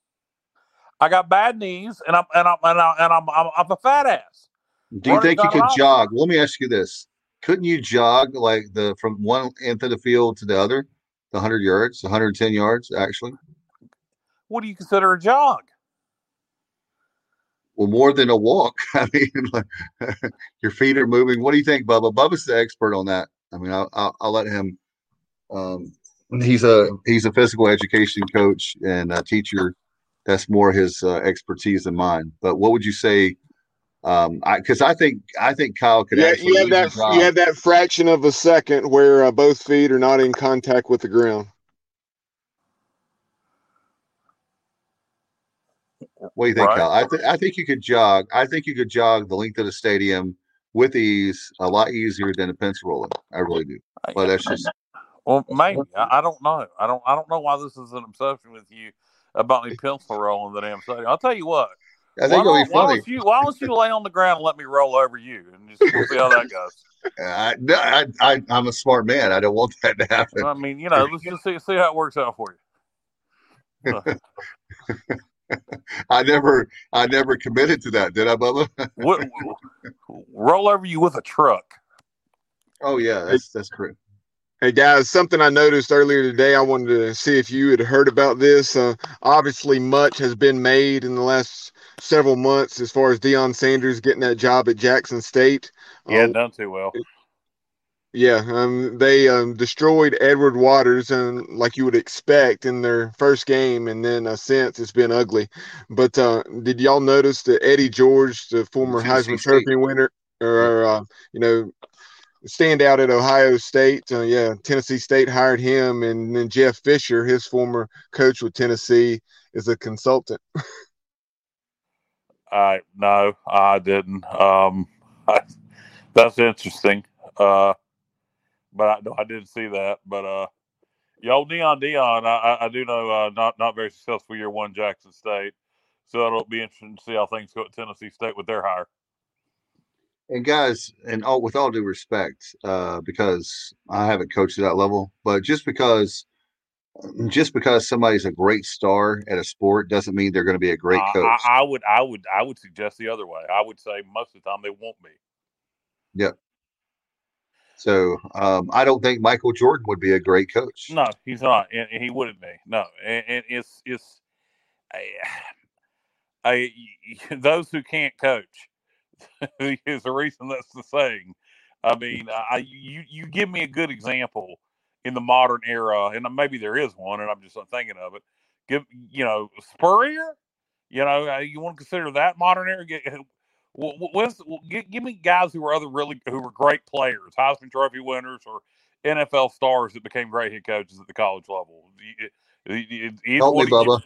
I got bad knees, and I'm and I'm and, I, and I'm, I'm I'm a fat ass. Do you Running's think you not an could option. jog? Let me ask you this: couldn't you jog like the from one end of the field to the other, the hundred yards, one hundred ten yards, actually? What do you consider a jog? Well, more than a walk. I mean, like, your feet are moving. What do you think, Bubba? Bubba's the expert on that. I mean, I'll, I'll, I'll let him. Um, he's a he's a physical education coach and a teacher. That's more his uh, expertise than mine. But what would you say? Um, I because I think I think Kyle could Yeah, actually you have lead the that. drive. You have that fraction of a second where uh, both feet are not in contact with the ground. What do you think, Right. Kyle? I think I think you could jog. I think you could jog the length of the stadium with ease, a lot easier than a pencil rolling. I really do. But that's just Well, maybe I, I don't know. I don't. I don't know why this is an obsession with you about me pencil rolling the damn stadium. I'll tell you what. I Why think it'll be don't, why funny. don't you Why don't you lay on the ground and let me roll over you and just we'll see how that goes. I, I, I, I'm a smart man. I don't want that to happen. I mean, you know, let's just see see how it works out for you. I never, I never committed to that, did I, Bubba? What, roll over you with a truck. Oh yeah, that's that's correct. Hey guys, something I noticed earlier today. I wanted to see if you had heard about this. Uh, obviously, much has been made in the last several months as far as Deion Sanders getting that job at Jackson State. Yeah, Uh, done too well. Yeah, um, they um, destroyed Edward Waters, and like you would expect in their first game, and then uh, since it's been ugly. But uh, did y'all notice that Eddie George, the former Tennessee Heisman State. Trophy winner, or uh, you know, standout at Ohio State? Uh, yeah, Tennessee State hired him, and then Jeff Fisher, his former coach with Tennessee, is a consultant. I no, I didn't. Um, I, that's interesting. Uh, but I no, I didn't see that. But uh, yo, Neon Dion, I, I, I do know uh, not not very successful year one Jackson State, so it'll be interesting to see how things go at Tennessee State with their hire. And guys, and all with all due respect, uh, because I haven't coached at that level, but just because just because somebody's a great star at a sport doesn't mean they're going to be a great I, coach. I, I would I would I would suggest the other way. I would say most of the time they won't be. Yep. So um, I don't think Michael Jordan would be a great coach. No, he's not, and, and he wouldn't be. No, and, and it's it's I, I, those who can't coach is the reason that's the saying. I mean, I you you give me a good example in the modern era, and maybe there is one, and I'm just not thinking of it. Give you know Spurrier, you know you want to consider that modern era. What's, give, give me guys who were other really who were great players, Heisman Trophy winners, or N F L stars that became great head coaches at the college level. Help me, Bubba.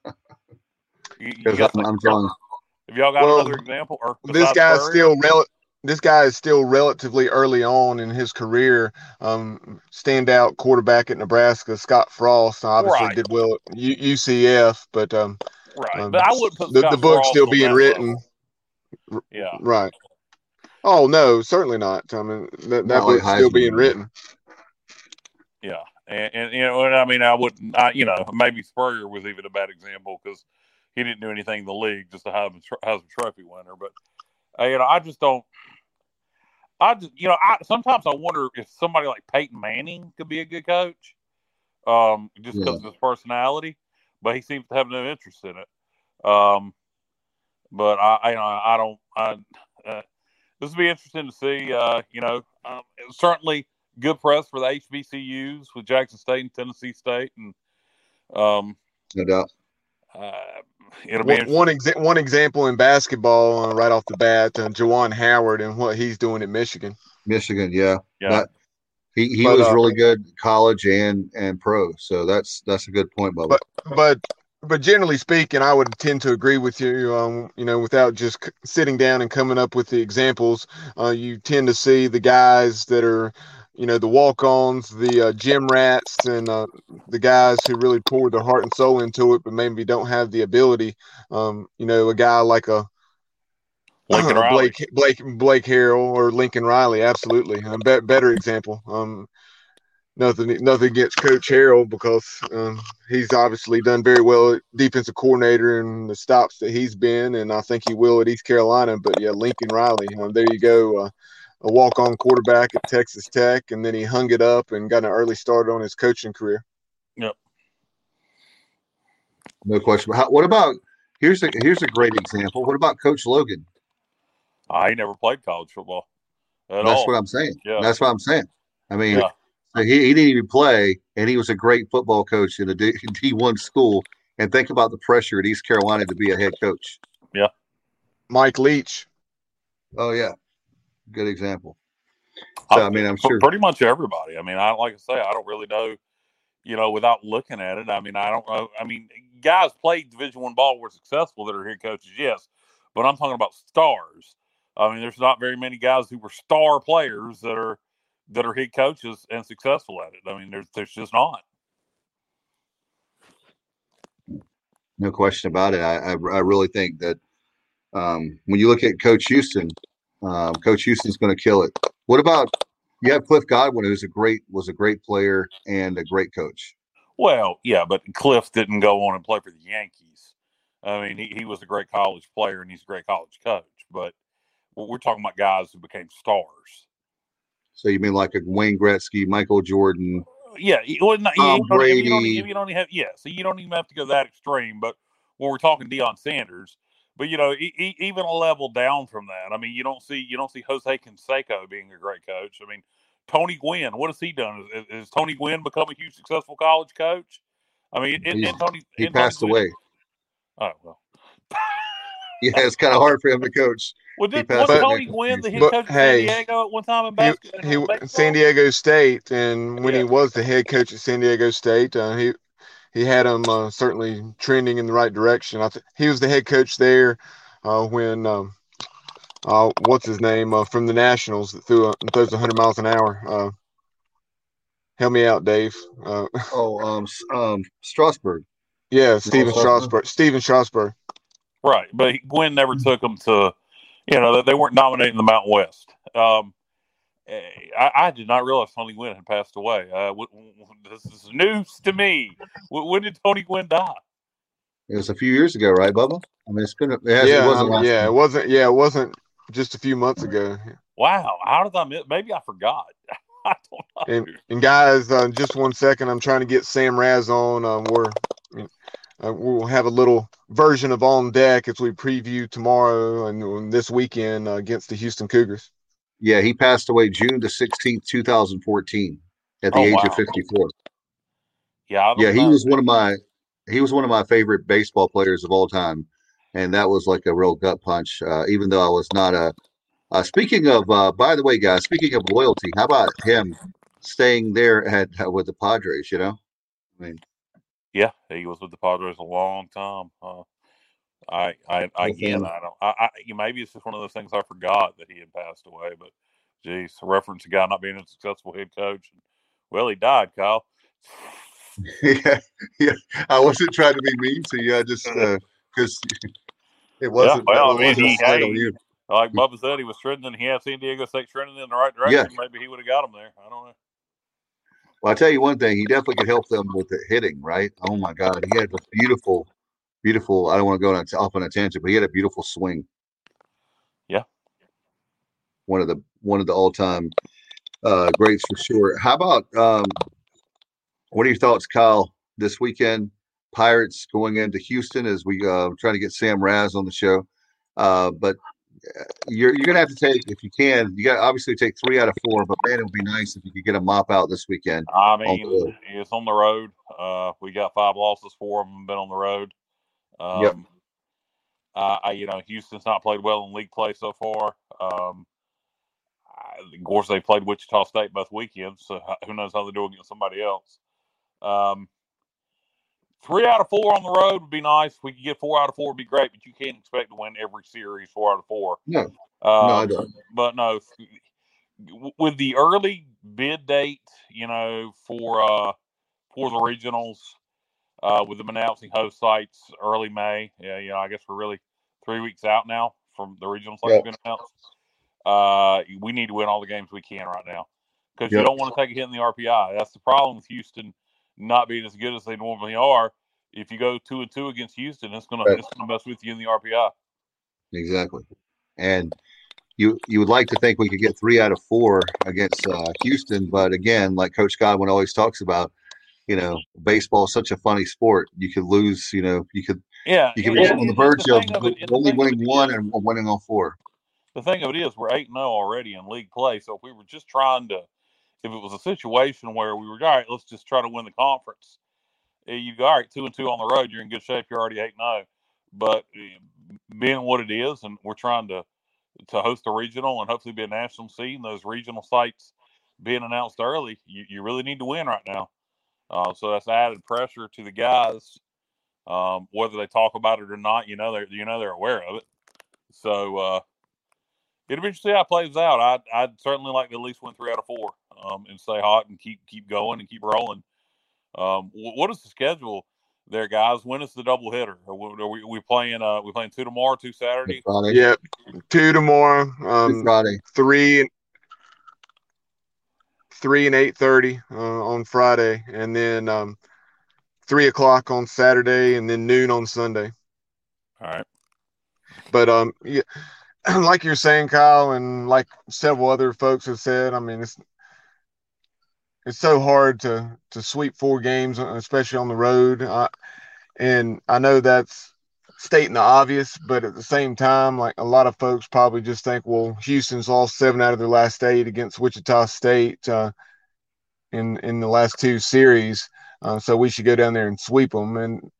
Because I'm, I'm drawing. Have y'all got Well, another example? Or this guy's Spurrier? still rel- this guy is still relatively early on in his career. Um, standout quarterback at Nebraska, Scott Frost, obviously Right. did well at U- UCF, but um, Right. um, But I wouldn't put the, Scott the book's Frost still on being that written. level. Yeah. Right. Oh, no, certainly not. I mean, that, that Not like book's still Heisman. being written. Yeah. And, and you know, and I mean, I wouldn't, I, you know, maybe Spurrier was even a bad example because he didn't do anything in the league, just a Heisman, Heisman Trophy winner. But, uh, you know, I just don't, I just, you know, I sometimes I wonder if somebody like Peyton Manning could be a good coach, um, just because Yeah. of his personality. But he seems to have no interest in it. Um, but I, I, you know, I don't. I, uh, this will be interesting to see. Uh, you know, um, certainly good press for the H B C Us with Jackson State and Tennessee State, and um, No doubt. uh, it'll be One interesting. one, exa- one example in basketball uh, right off the bat, uh, Juwan Howard and what he's doing at Michigan. Michigan, yeah. Yeah. That he, he But, was uh, really good college and and pro. So that's that's a good point, Bubba. But but but generally speaking, I would tend to agree with you. Um, you know, without just c- sitting down and coming up with the examples, uh, you tend to see the guys that are, you know, the walk-ons, the uh, gym rats, and uh, the guys who really poured their heart and soul into it, but maybe don't have the ability. Um, you know, a guy like a Lincoln Riley. Blake Blake Blake Harrell or Lincoln Riley, absolutely, a be- better example. Um, Nothing, nothing against Coach Harrell because um, he's obviously done very well at defensive coordinator and the stops that he's been, and I think he will at East Carolina. But yeah, Lincoln Riley, um, there you go, uh, a walk-on quarterback at Texas Tech, and then he hung it up and got an early start on his coaching career. Yep. No question. How, what about here's a here's a great example. What about Coach Logan? I never played college football at That's all. what I'm saying. Yeah. That's what I'm saying. I mean, Yeah. so he, he didn't even play, and he was a great football coach in a D, D1 school. And think about the pressure at East Carolina to be a head coach. Yeah. Mike Leach. Oh yeah, good example. So I, I mean, I'm sure pretty much everybody. I mean, I like I say, I don't really know. You know, without looking at it, I mean, I don't know. I mean, guys played Division One ball were successful that are head coaches, yes, but I'm talking about stars. I mean, there's not very many guys who were star players that are that are head coaches and successful at it. I mean, there's there's just not. No question about it. I I, I really think that um, when you look at Coach Houston, um, Coach Houston's going to kill it. What about you have Cliff Godwin, who's a great was a great player and a great coach. Well, yeah, but Cliff didn't go on and play for the Yankees. I mean, he, he was a great college player and he's a great college coach. But we're talking about guys who became stars. So you mean like a Wayne Gretzky, Michael Jordan? Yeah, well, not, Tom you, don't, Brady. you, don't, you don't even have yeah. So you don't even have to go that extreme. But when we're talking Deion Sanders, but you know, e- e- even a level down from that. I mean, you don't see you don't see Jose Canseco being a great coach. I mean, Tony Gwynn, what has he done? Has, has Tony Gwynn become a huge successful college coach? I mean, and, and Tony he and passed Tony away. Gwynn, oh well. Yeah, it's kind of hard for him to coach. Well, did He passed was away. Tony Gwynn the head But, coach of hey, San Diego at one time in He, basketball? he baseball? San Diego State, and when Yeah. he was the head coach at San Diego State, uh, he he had him uh, certainly trending in the right direction. I th- he was the head coach there uh, when um, uh, what's his name uh, from the Nationals that threw a, throws one hundred miles an hour. Uh, help me out, Dave. Uh, Oh, um, um, Strasburg. yeah, Steven Strasburg. Strasburg. Steven Strasburg. Right, but Gwynn never took them to, you know, they weren't nominating the Mountain West. Um, I, I did not realize Tony Gwynn had passed away. Uh, w- w- this is news to me. W- when did Tony Gwynn die? It was a few years ago, right, Bubba? I mean, it's been. It, has, Yeah, it wasn't um, last yeah, year. it wasn't. Yeah, it wasn't just a few months ago. Wow, how did I miss? Maybe I forgot. I don't know. And, and guys, uh, just one second. I'm trying to get Sam Raz on. Um, we're uh, we'll have a little version of On Deck as we preview tomorrow and, and this weekend uh, against the Houston Cougars. Yeah, he passed away June the sixteenth, two thousand fourteen, at the Oh, age wow. of fifty-four. Yeah, I don't Yeah, he know. was one of my he was one of my favorite baseball players of all time, and that was like a real gut punch. Uh, even though I was not a. Uh, speaking of, uh, by the way, guys, speaking of loyalty, how about him staying there at uh, with the Padres? You know, I mean, Yeah, he was with the Padres a long time. Uh, I, I, I again, think. I don't. I, I, maybe it's just one of those things I forgot that he had passed away. But, geez, reference a guy not being a successful head coach. Well, he died, Kyle. yeah, yeah. I wasn't trying to be mean to you. I just because uh, it wasn't. Yeah, well, It I mean, wasn't a he, slight on hey, you. like Bubba said, he was trending. He had San Diego State trending in the right Yeah. direction. Maybe he would have got him there. I don't know. Well, I'll tell you one thing. He definitely could help them with the hitting, right? Oh, my God. He had this beautiful, beautiful – I don't want to go on, off on a tangent, but he had a beautiful swing. Yeah. One of the one of the all-time uh, greats for sure. How about um, – what are your thoughts, Kyle, this weekend? Pirates going into Houston as we uh, try to get Sam Raz on the show. Uh, but you're you're gonna have to take, if you can, you got to obviously take three out of four. But man, it would be nice if you could get a mop out this weekend. I mean, it's on the road. Uh, we got five losses for them. Been on the road. Um, yep. Uh, I, you know, Houston's not played well in league play so far. Um, I, of course, they played Wichita State both weekends, so who knows how they do against somebody else. Um, three out of four on the road would be nice. If we could get four out of four, would be great, but you can't expect to win every series four out of four. No, um, no, I don't. But no, with the early bid date, you know, for uh, for the regionals, uh, with them announcing host sites early May, yeah, you know, I guess we're really three weeks out now from the regional sites Yep. being announced. Uh, we need to win all the games we can right now because Yep. you don't want to take a hit in the R P I. That's the problem with Houston not being as good as they normally are. If you go two and two against Houston, it's gonna Right. it's gonna mess with you in the R P I. Exactly. And you you would like to think we could get three out of four against uh, Houston, but again, like Coach Godwin always talks about, you know, baseball is such a funny sport. You could lose, you know, you could yeah, you could and, be and, on the and verge the of, of it, only winning one is, and winning all four. The thing of it is, we're eight and zero already in league play. So if we were just trying to, if it was a situation where we were all right, let's just try to win the conference. You go all right, two and two on the road, you're in good shape. You're already eight and zero. But being what it is, and we're trying to to host a regional and hopefully be a national seed, and those regional sites being announced early, you, you really need to win right now. Uh, so that's added pressure to the guys, um, whether they talk about it or not. You know, they're you know they're aware of it. So uh, it'll be interesting how it plays out. I'd, I'd certainly like to at least win three out of four, um, and stay hot and keep keep going and keep rolling. Um, what is the schedule there, guys? When is the doubleheader? Are we, are we, we playing? Uh, we playing two tomorrow, two Saturday. Friday. Yep, two tomorrow. Um, Friday. Three, three and eight thirty uh, on Friday, and then um, three o'clock on Saturday, and then noon on Sunday. All right. But um, yeah, like you're saying, Kyle, and like several other folks have said, I mean, it's it's so hard to to sweep four games, especially on the road. Uh, and I know that's stating the obvious, but at the same time, like a lot of folks probably just think, well, Houston's lost seven out of their last eight against Wichita State uh, in in the last two series, uh, so we should go down there and sweep them. And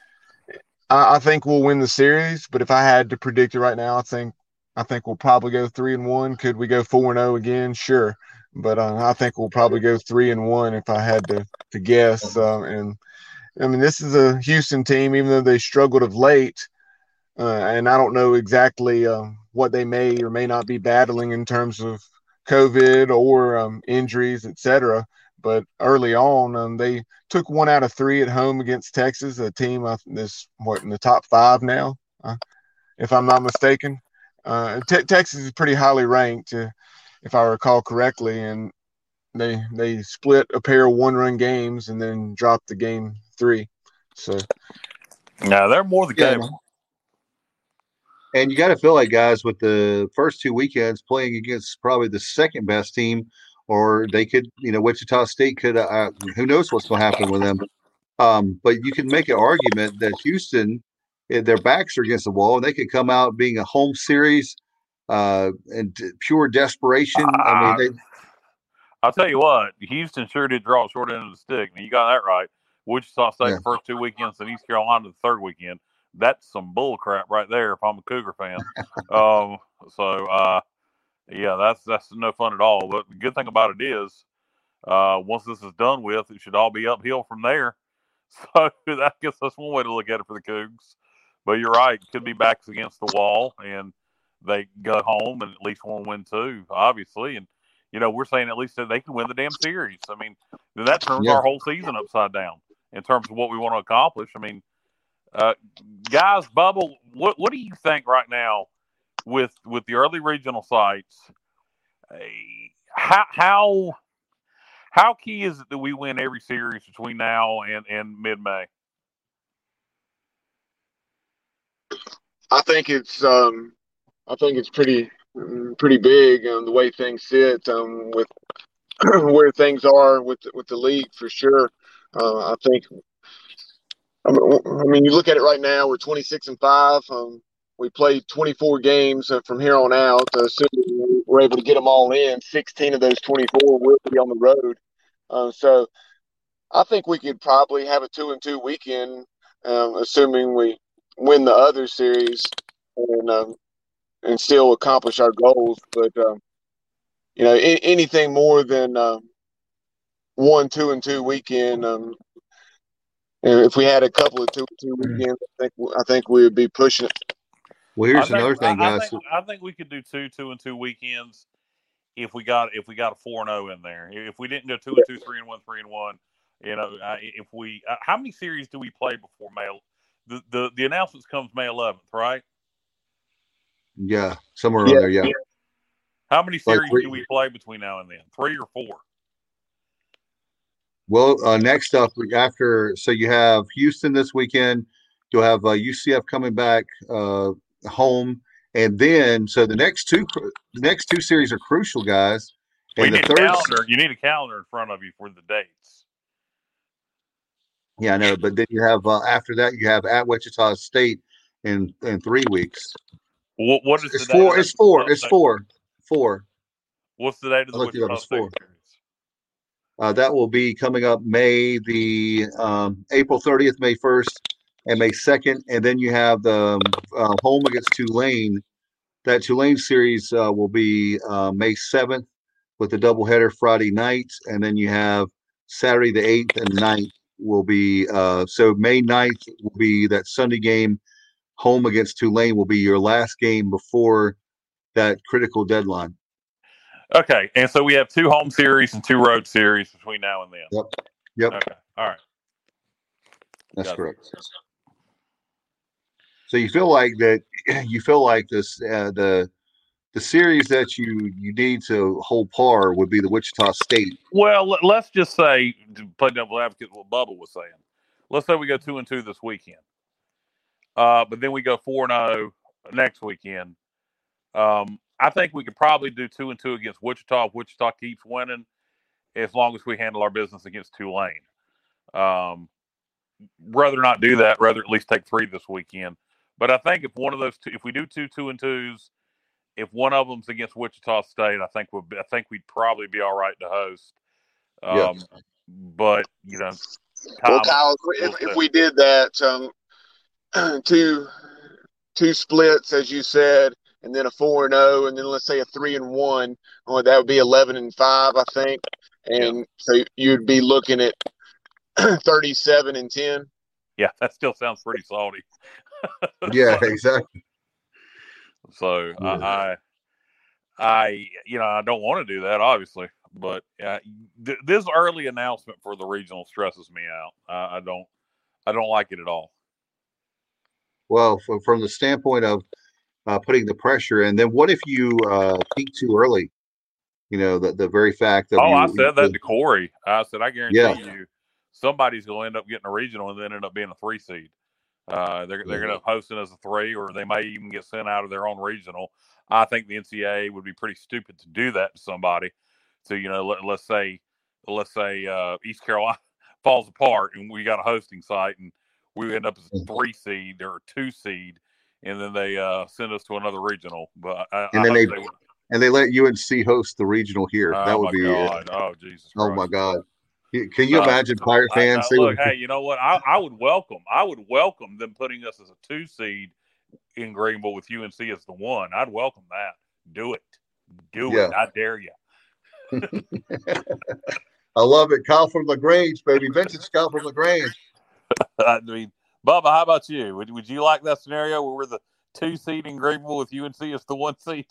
I, I think we'll win the series. But if I had to predict it right now, I think I think we'll probably go three and one. Could we go four and zero again? Sure. But uh, I think we'll probably go three and one if I had to to guess. Uh, and I mean, this is a Houston team, even though they struggled of late, uh, and I don't know exactly uh, what they may or may not be battling in terms of COVID or um, injuries, et cetera. But early on, um, they took one out of three at home against Texas, a team uh, that's what in the top five now, uh, if I'm not mistaken. Uh, te- Texas is pretty highly ranked. Uh, if I recall correctly, and they they split a pair of one-run games and then dropped the game three. So, yeah, they're more the yeah, game. And you got to feel like guys with the first two weekends playing against probably the second best team, or they could, you know, Wichita State could. Uh, who knows what's going to happen with them? Um, but you can make an argument that Houston, their backs are against the wall, and they could come out being a home series. Uh, and pure desperation. Uh, I mean, they, I'll tell you what, Houston sure did draw a short end of the stick. Now, you got that right. Wichita State Yeah. the first two weekends, and East Carolina the third weekend. That's some bull crap right there. If I'm a Cougar fan, um, so uh, yeah, that's that's no fun at all. But the good thing about it is, uh, once this is done with, it should all be uphill from there. So I guess that's one way to look at it for the Cougs. But you're right; it could be backs against the wall, and they go home and at least want to win two, obviously. And you know, we're saying at least that they can win the damn series. I mean, then that turns Yeah. our whole season upside down in terms of what we want to accomplish. I mean, uh, guys, Bubble, what what do you think right now with with the early regional sites? Uh, how how how key is it that we win every series between now and, and mid May? I think it's um, I think it's pretty pretty big um, the way things sit um, with where things are with with the league for sure. Uh, I think. I mean, you look at it right now. We're twenty-six and five. Um, we played twenty-four games uh, from here on out. Uh, assuming we're able to get them all in. sixteen of those twenty-four will be on the road. Uh, so I think we could probably have a two and two weekend, um, assuming we win the other series and um, and still accomplish our goals. But um, you know, I- anything more than um, one two and two weekend. Um, and if we had a couple of two and two weekends, I think I think we would be pushing it. Well, here's I think, another thing, I, I guys. think I think we could do two two and two weekends if we got if we got a four and zero in there. If we didn't go two and two, three and one, three and one, you know, uh, if we uh, how many series do we play before May? The the, the announcements comes May eleventh, right? Yeah, somewhere around Yeah. there. Yeah. How many Like series three- do we play between now and then? Three or four? Well, uh, next up after, so you have Houston this weekend. You'll have uh, U C F coming back uh, home, and then so the next two the next two series are crucial, guys. Well, And you the need a third, calendar. You need a calendar in front of you for the dates. yeah, I know. But then you have uh, after that you have at Wichita State in in three weeks. What what is It's the date? four. Of It's four. Wichita It's State? four. Four. What's the date of I the looked it up. Wichita It's State four. series? Uh, that will be coming up May the um, April thirtieth, May first, and May second, and then you have the uh, home against Tulane. That Tulane series uh, will be uh, May seventh with the doubleheader Friday night, and then you have Saturday the eighth and ninth will be uh, so May ninth will be that Sunday game. Home against Tulane will be your last game before that critical deadline. Okay, and so we have two home series and two road series between now and then. Yep. Yep. Okay. All right. That's Got it. correct. So you feel like that you feel like this uh, the the series that you you need to hold par would be the Wichita State. Well, let- let's just say, to play devil advocate, what Bubba was saying. Let's say we go two and two this weekend, uh, but then we go four and zero next weekend. Um, I think we could probably do two and two against Wichita if Wichita keeps winning, as long as we handle our business against Tulane. Um, rather not do that, rather at least take three this weekend. But I think if one of those two, if we do two two and twos, if one of them's against Wichita State, I think we'll be, I think we'd probably be all right to host. Um, Yeah. But you know, Well, time Kyle, if, will if, if tell. we did that, um, two two splits, as you said, and then a four and zero, and then let's say a three and one, oh, that would be eleven and five, I think. And so you'd be looking at thirty-seven and ten. Yeah, that still sounds pretty salty. Yeah, exactly. So Yeah. I, I, I, you know, I don't want to do that, obviously, but uh, th- this early announcement for the regional stresses me out. I, I don't, I don't like it at all. Well, from, from the standpoint of uh, putting the pressure, and then what if you uh, peak too early? You know, the the very fact of Oh, you. I said that to Corey. I said, I guarantee Yeah. you, somebody's going to end up getting a regional and then end up being a three seed. Uh, they're they're Yeah. going to host it as a three, or they may even get sent out of their own regional. I think the N C double A would be pretty stupid to do that to somebody. So you know, let, let's say let's say uh, East Carolina falls apart and we got a hosting site and we end up as a three seed or a two seed, and then they uh, send us to another regional. But I, And I then hope they- they would. and they let U N C host the regional here. Oh that would my be. God! Oh Jesus! Oh Christ. my God! Can you Uh, imagine Pirate I, fans? I, They look, would- hey, you know what? I, I would welcome. I would welcome them putting us as a two seed in Greenville with U N C as the one. I'd welcome that. Do it. Do Yeah. it. I dare you. I love it. Kyle from LaGrange, baby. Vintage Kyle from LaGrange. I mean, Bubba, how about you? Would Would you like that scenario where we're the two seed in Greenville with U N C as the one seed?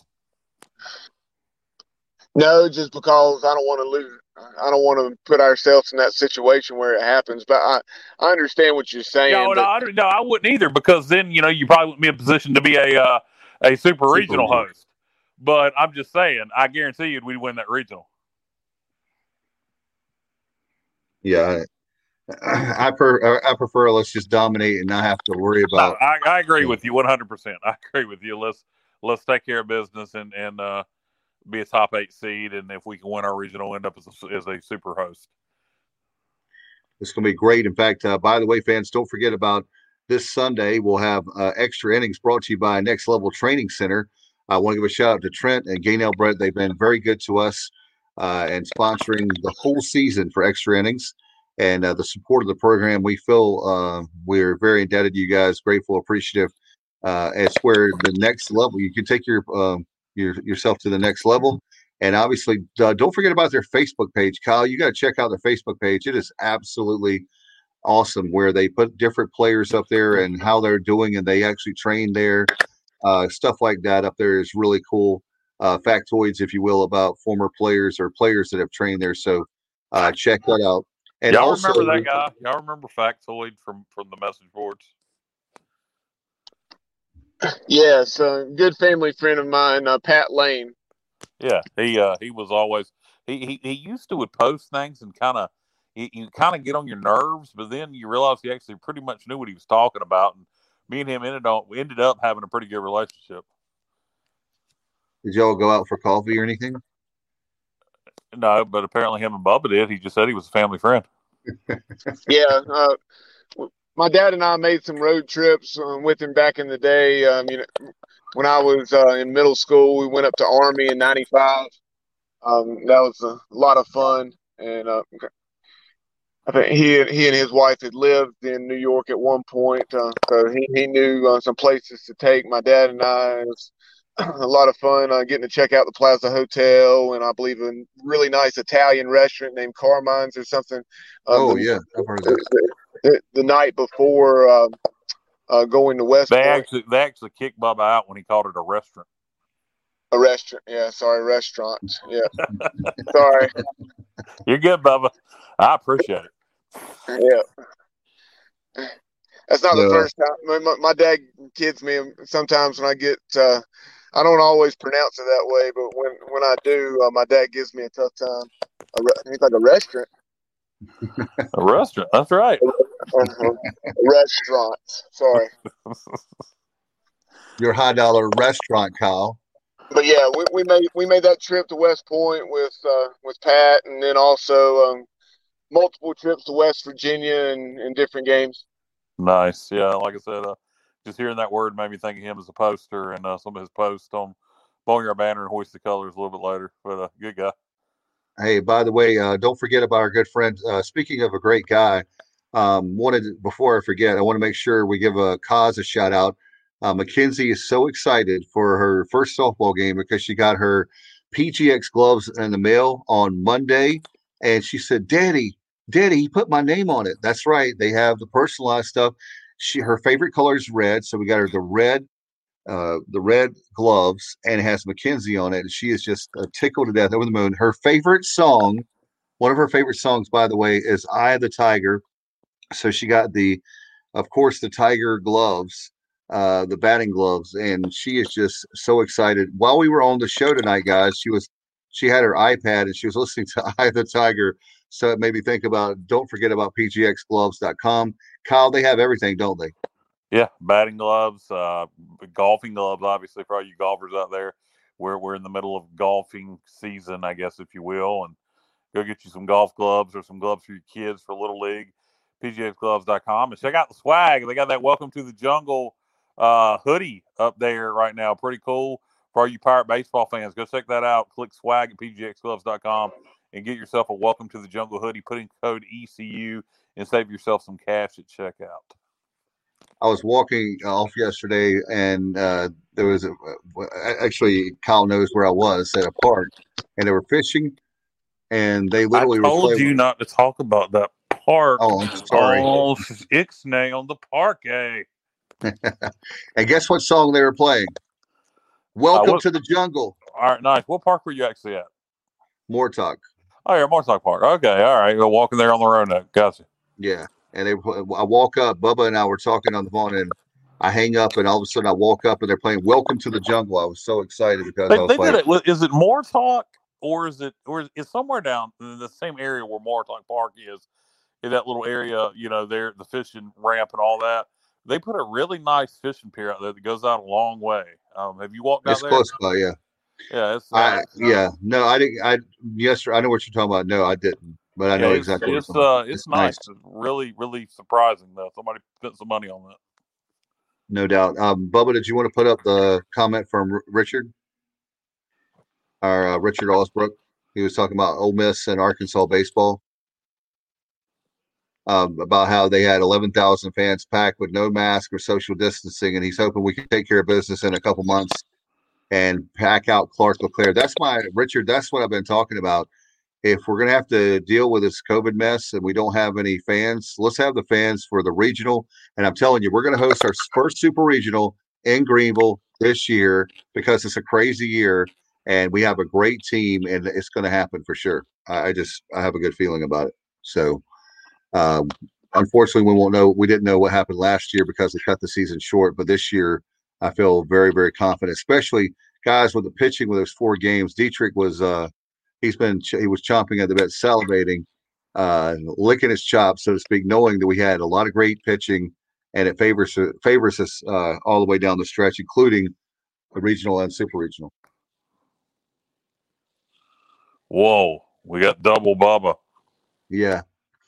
No, just because I don't want to lose. I don't want to put ourselves in that situation where it happens. But I, I understand what you're saying. No, no, but, I, no, I wouldn't either, because then you know you probably wouldn't be in a position to be a uh, a super, super regional regional host. But I'm just saying, I guarantee you we'd win that regional. Yeah, I, I, per, I prefer let's just dominate and not have to worry about. No, I, I agree yeah. with you one hundred percent. I agree with you. Let's let's take care of business and and uh, be a top eight seed, and if we can win our regional, end up as a, as a super host. It's going to be great. In fact, uh, by the way, fans, don't forget about this Sunday. We'll have uh, extra innings brought to you by Next Level Training Center. I want to give a shout out to Trent and Gaynell Brett. They've been very good to us uh, and sponsoring the whole season for extra innings and uh, the support of the program. We feel uh, we're very indebted to you guys, grateful, appreciative. Uh, it's where the next level, you can take your, um, your yourself to the next level. And obviously, uh, don't forget about their Facebook page. Kyle, you got to check out their Facebook page. It is absolutely awesome where they put different players up there and how they're doing, and they actually train there. Uh, stuff like that up there is really cool. Uh, factoids, if you will, about former players or players that have trained there. So uh, check that out. And y'all also, remember that guy? Y'all remember Factoid from, from the message boards? Yes, a good family friend of mine, uh, Pat Lane. Yeah, he uh, he was always he, he he used to would post things and kind of you, you kind of get on your nerves, but then you realize he actually pretty much knew what he was talking about, and me and him ended up ended up having a pretty good relationship. Did y'all go out for coffee or anything? No, but apparently him and Bubba did. He just said he was a family friend. Yeah, uh, my dad and I made some road trips um, with him back in the day. Um, you know, when I was uh, in middle school, we went up to Army in ninety-five. Um, that was a lot of fun, and uh, I think he and he and his wife had lived in New York at one point, uh, so he he knew uh, some places to take my dad and I. It was a lot of fun uh, getting to check out the Plaza Hotel, and I believe a really nice Italian restaurant named Carmine's or something. Uh, oh the, yeah, I've heard of that. The, the, the night before uh, uh, going to West they Point. actually they actually kicked Bubba out when he called it a restaurant. A restaurant, yeah. Sorry, restaurant. Yeah, sorry. You're good, Bubba. I appreciate it. Yeah. That's not Yeah. the first time. My, my, my dad kids me sometimes when I get. Uh, I don't always pronounce it that way, but when when I do, uh, my dad gives me a tough time. A re- he's like a restaurant. A restaurant. That's right. Uh-huh. Restaurant. Sorry. Your high dollar restaurant, Kyle. But yeah, we, we made we made that trip to West Point with uh, with Pat, and then also um, multiple trips to West Virginia and, and different games. Nice. Yeah, like I said, uh, just hearing that word made me think of him as a poster and uh, some of his posts on Boneyard Banner and Hoist the Colors a little bit later. But uh, good guy. Hey, by the way, uh, don't forget about our good friend. Uh, speaking of a great guy, um, wanted before I forget, I want to make sure we give a cause a shout out. Uh, Mackenzie is so excited for her first softball game because she got her P G X gloves in the mail on Monday, and she said, "Daddy, Daddy, he put my name on it." That's right; they have the personalized stuff. She her favorite color is red, so we got her the red. Uh, the red gloves, and it has Mackenzie on it. And she is just uh, tickled to death, over the moon. Her favorite song, one of her favorite songs, by the way, is "Eye of the Tiger." So she got the, of course, the Tiger gloves, uh, the batting gloves, and she is just so excited. While we were on the show tonight, guys, she was she had her iPad and she was listening to "Eye of the Tiger." So it made me think about. Don't forget about P G X gloves dot com. Kyle, they have everything, don't they? Yeah, batting gloves, uh, golfing gloves, obviously, for all you golfers out there. We're, we're in the middle of golfing season, I guess, if you will, and go get you some golf gloves or some gloves for your kids for Little League, P G X gloves dot com. And check out the swag. They got that Welcome to the Jungle uh, hoodie up there right now. Pretty cool for all you Pirate baseball fans. Go check that out. Click swag at P G X gloves dot com and get yourself a Welcome to the Jungle hoodie. Put in code E C U and save yourself some cash at checkout. I was walking off yesterday, and uh, there was a, actually Kyle knows where I was at a park, and they were fishing, and they literally I told were you not to talk about that Park. Oh, I'm sorry. Oh, Ixnay on the Parquet. And guess what song they were playing? Welcome uh, what, to the Jungle. All right, nice. What park were you actually at? Mortuck. Oh, yeah, Mortuck Park. Okay, all right. You're walking there on the road now. Gotcha. Yeah, and they, I walk up. Bubba and I were talking on the phone, and I hang up, and all of a sudden I walk up, and they're playing "Welcome to the Jungle." I was so excited because they, I was they like, did it. Is it Mortuck, or is it, or is it somewhere down in the same area where Mortuck Park is? In that little area, you know, there the fishing ramp and all that. They put a really nice fishing pier out there that goes out a long way. Um, have you walked out it's there? It's close by, yeah. Yeah, it's. Uh, I, yeah, no, I didn't. I yes, I know what you're talking about. No, I didn't, but I know yeah, exactly. It's what uh, it's, it's nice. nice. It's really, really surprising though. Somebody spent some money on that. No doubt. Um, Bubba, did you want to put up the comment from R- Richard? Our uh, Richard Osbrook. He was talking about Ole Miss and Arkansas baseball. Um, about how they had eleven thousand fans packed with no mask or social distancing, and he's hoping we can take care of business in a couple months and pack out Clark LeClaire. That's my Richard. That's what I've been talking about. If we're going to have to deal with this COVID mess and we don't have any fans, let's have the fans for the regional. And I'm telling you, we're going to host our first super regional in Greenville this year because it's a crazy year and we have a great team and it's going to happen for sure. I, I just, I have a good feeling about it. So, um, unfortunately, we won't know. We didn't know what happened last year because they cut the season short. But this year, I feel very, very confident, especially guys with the pitching with those four games. Dietrich was, uh, he's been, he was chomping at the bit, salivating, uh, licking his chops, so to speak, knowing that we had a lot of great pitching and it favors, favors us uh, all the way down the stretch, including the regional and super regional. Whoa, we got double Bubba. Yeah.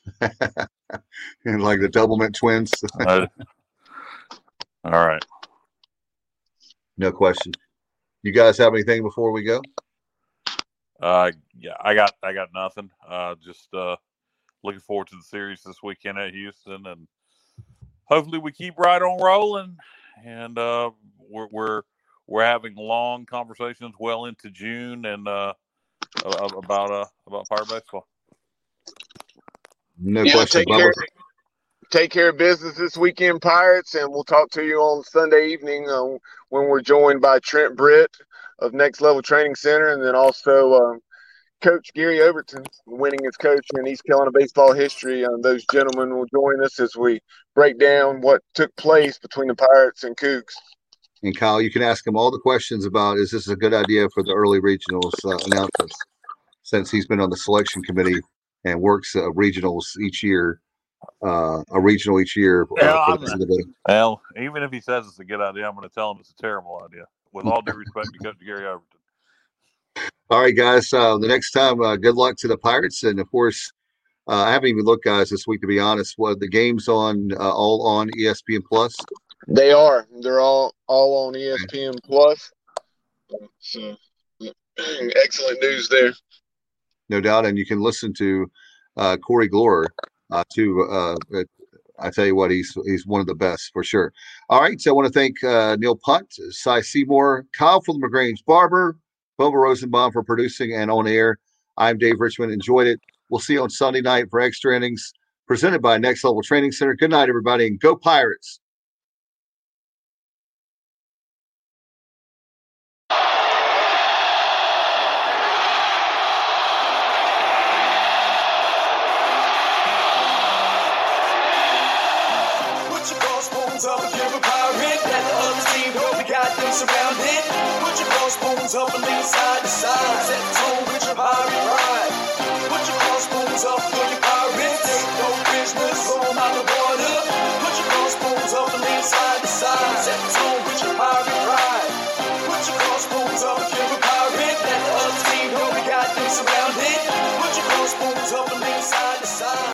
And like the Doublemint twins. uh, all right. No question. You guys have anything before we go? Uh, yeah, I got, I got nothing. Uh, just uh, looking forward to the series this weekend at Houston, and hopefully we keep right on rolling. And uh, we're we're we're having long conversations well into June, and uh, about uh about Pirate baseball. No yeah, question. Take care, take care of business this weekend, Pirates, and we'll talk to you on Sunday evening uh, when we're joined by Trent Britt of Next Level Training Center, and then also um, Coach Gary Overton, winning as coach in East Carolina baseball history. Um, those gentlemen will join us as we break down what took place between the Pirates and Cougs. And Kyle, you can ask him all the questions about, is this a good idea for the early regionals uh, announcements, since he's been on the selection committee and works uh, regionals each year, uh, a regional each year. Uh, well, well, even if he says it's a good idea, I'm going to tell him it's a terrible idea. With all due respect to Coach Gary Overton. All right, guys. Uh, the next time, uh, good luck to the Pirates, and of course, uh, I haven't even looked, guys, this week to be honest. What the games on uh, all on E S P N Plus? They are. They're all all on E S P N Plus. So, excellent news there. No doubt, and you can listen to uh, Corey Glorer uh, too. Uh, I tell you what, he's he's one of the best for sure. All right, so I want to thank uh, Neil Punt, Cy Seymour, Kyle from the LaGrange Barber, Bubba Rosenbaum for producing and on air. I'm Dave Richmond. Enjoyed it. We'll see you on Sunday night for Extra Innings, presented by Next Level Training Center. Good night, everybody, and go Pirates. Surrounded, put your crossbones up and lean side to side.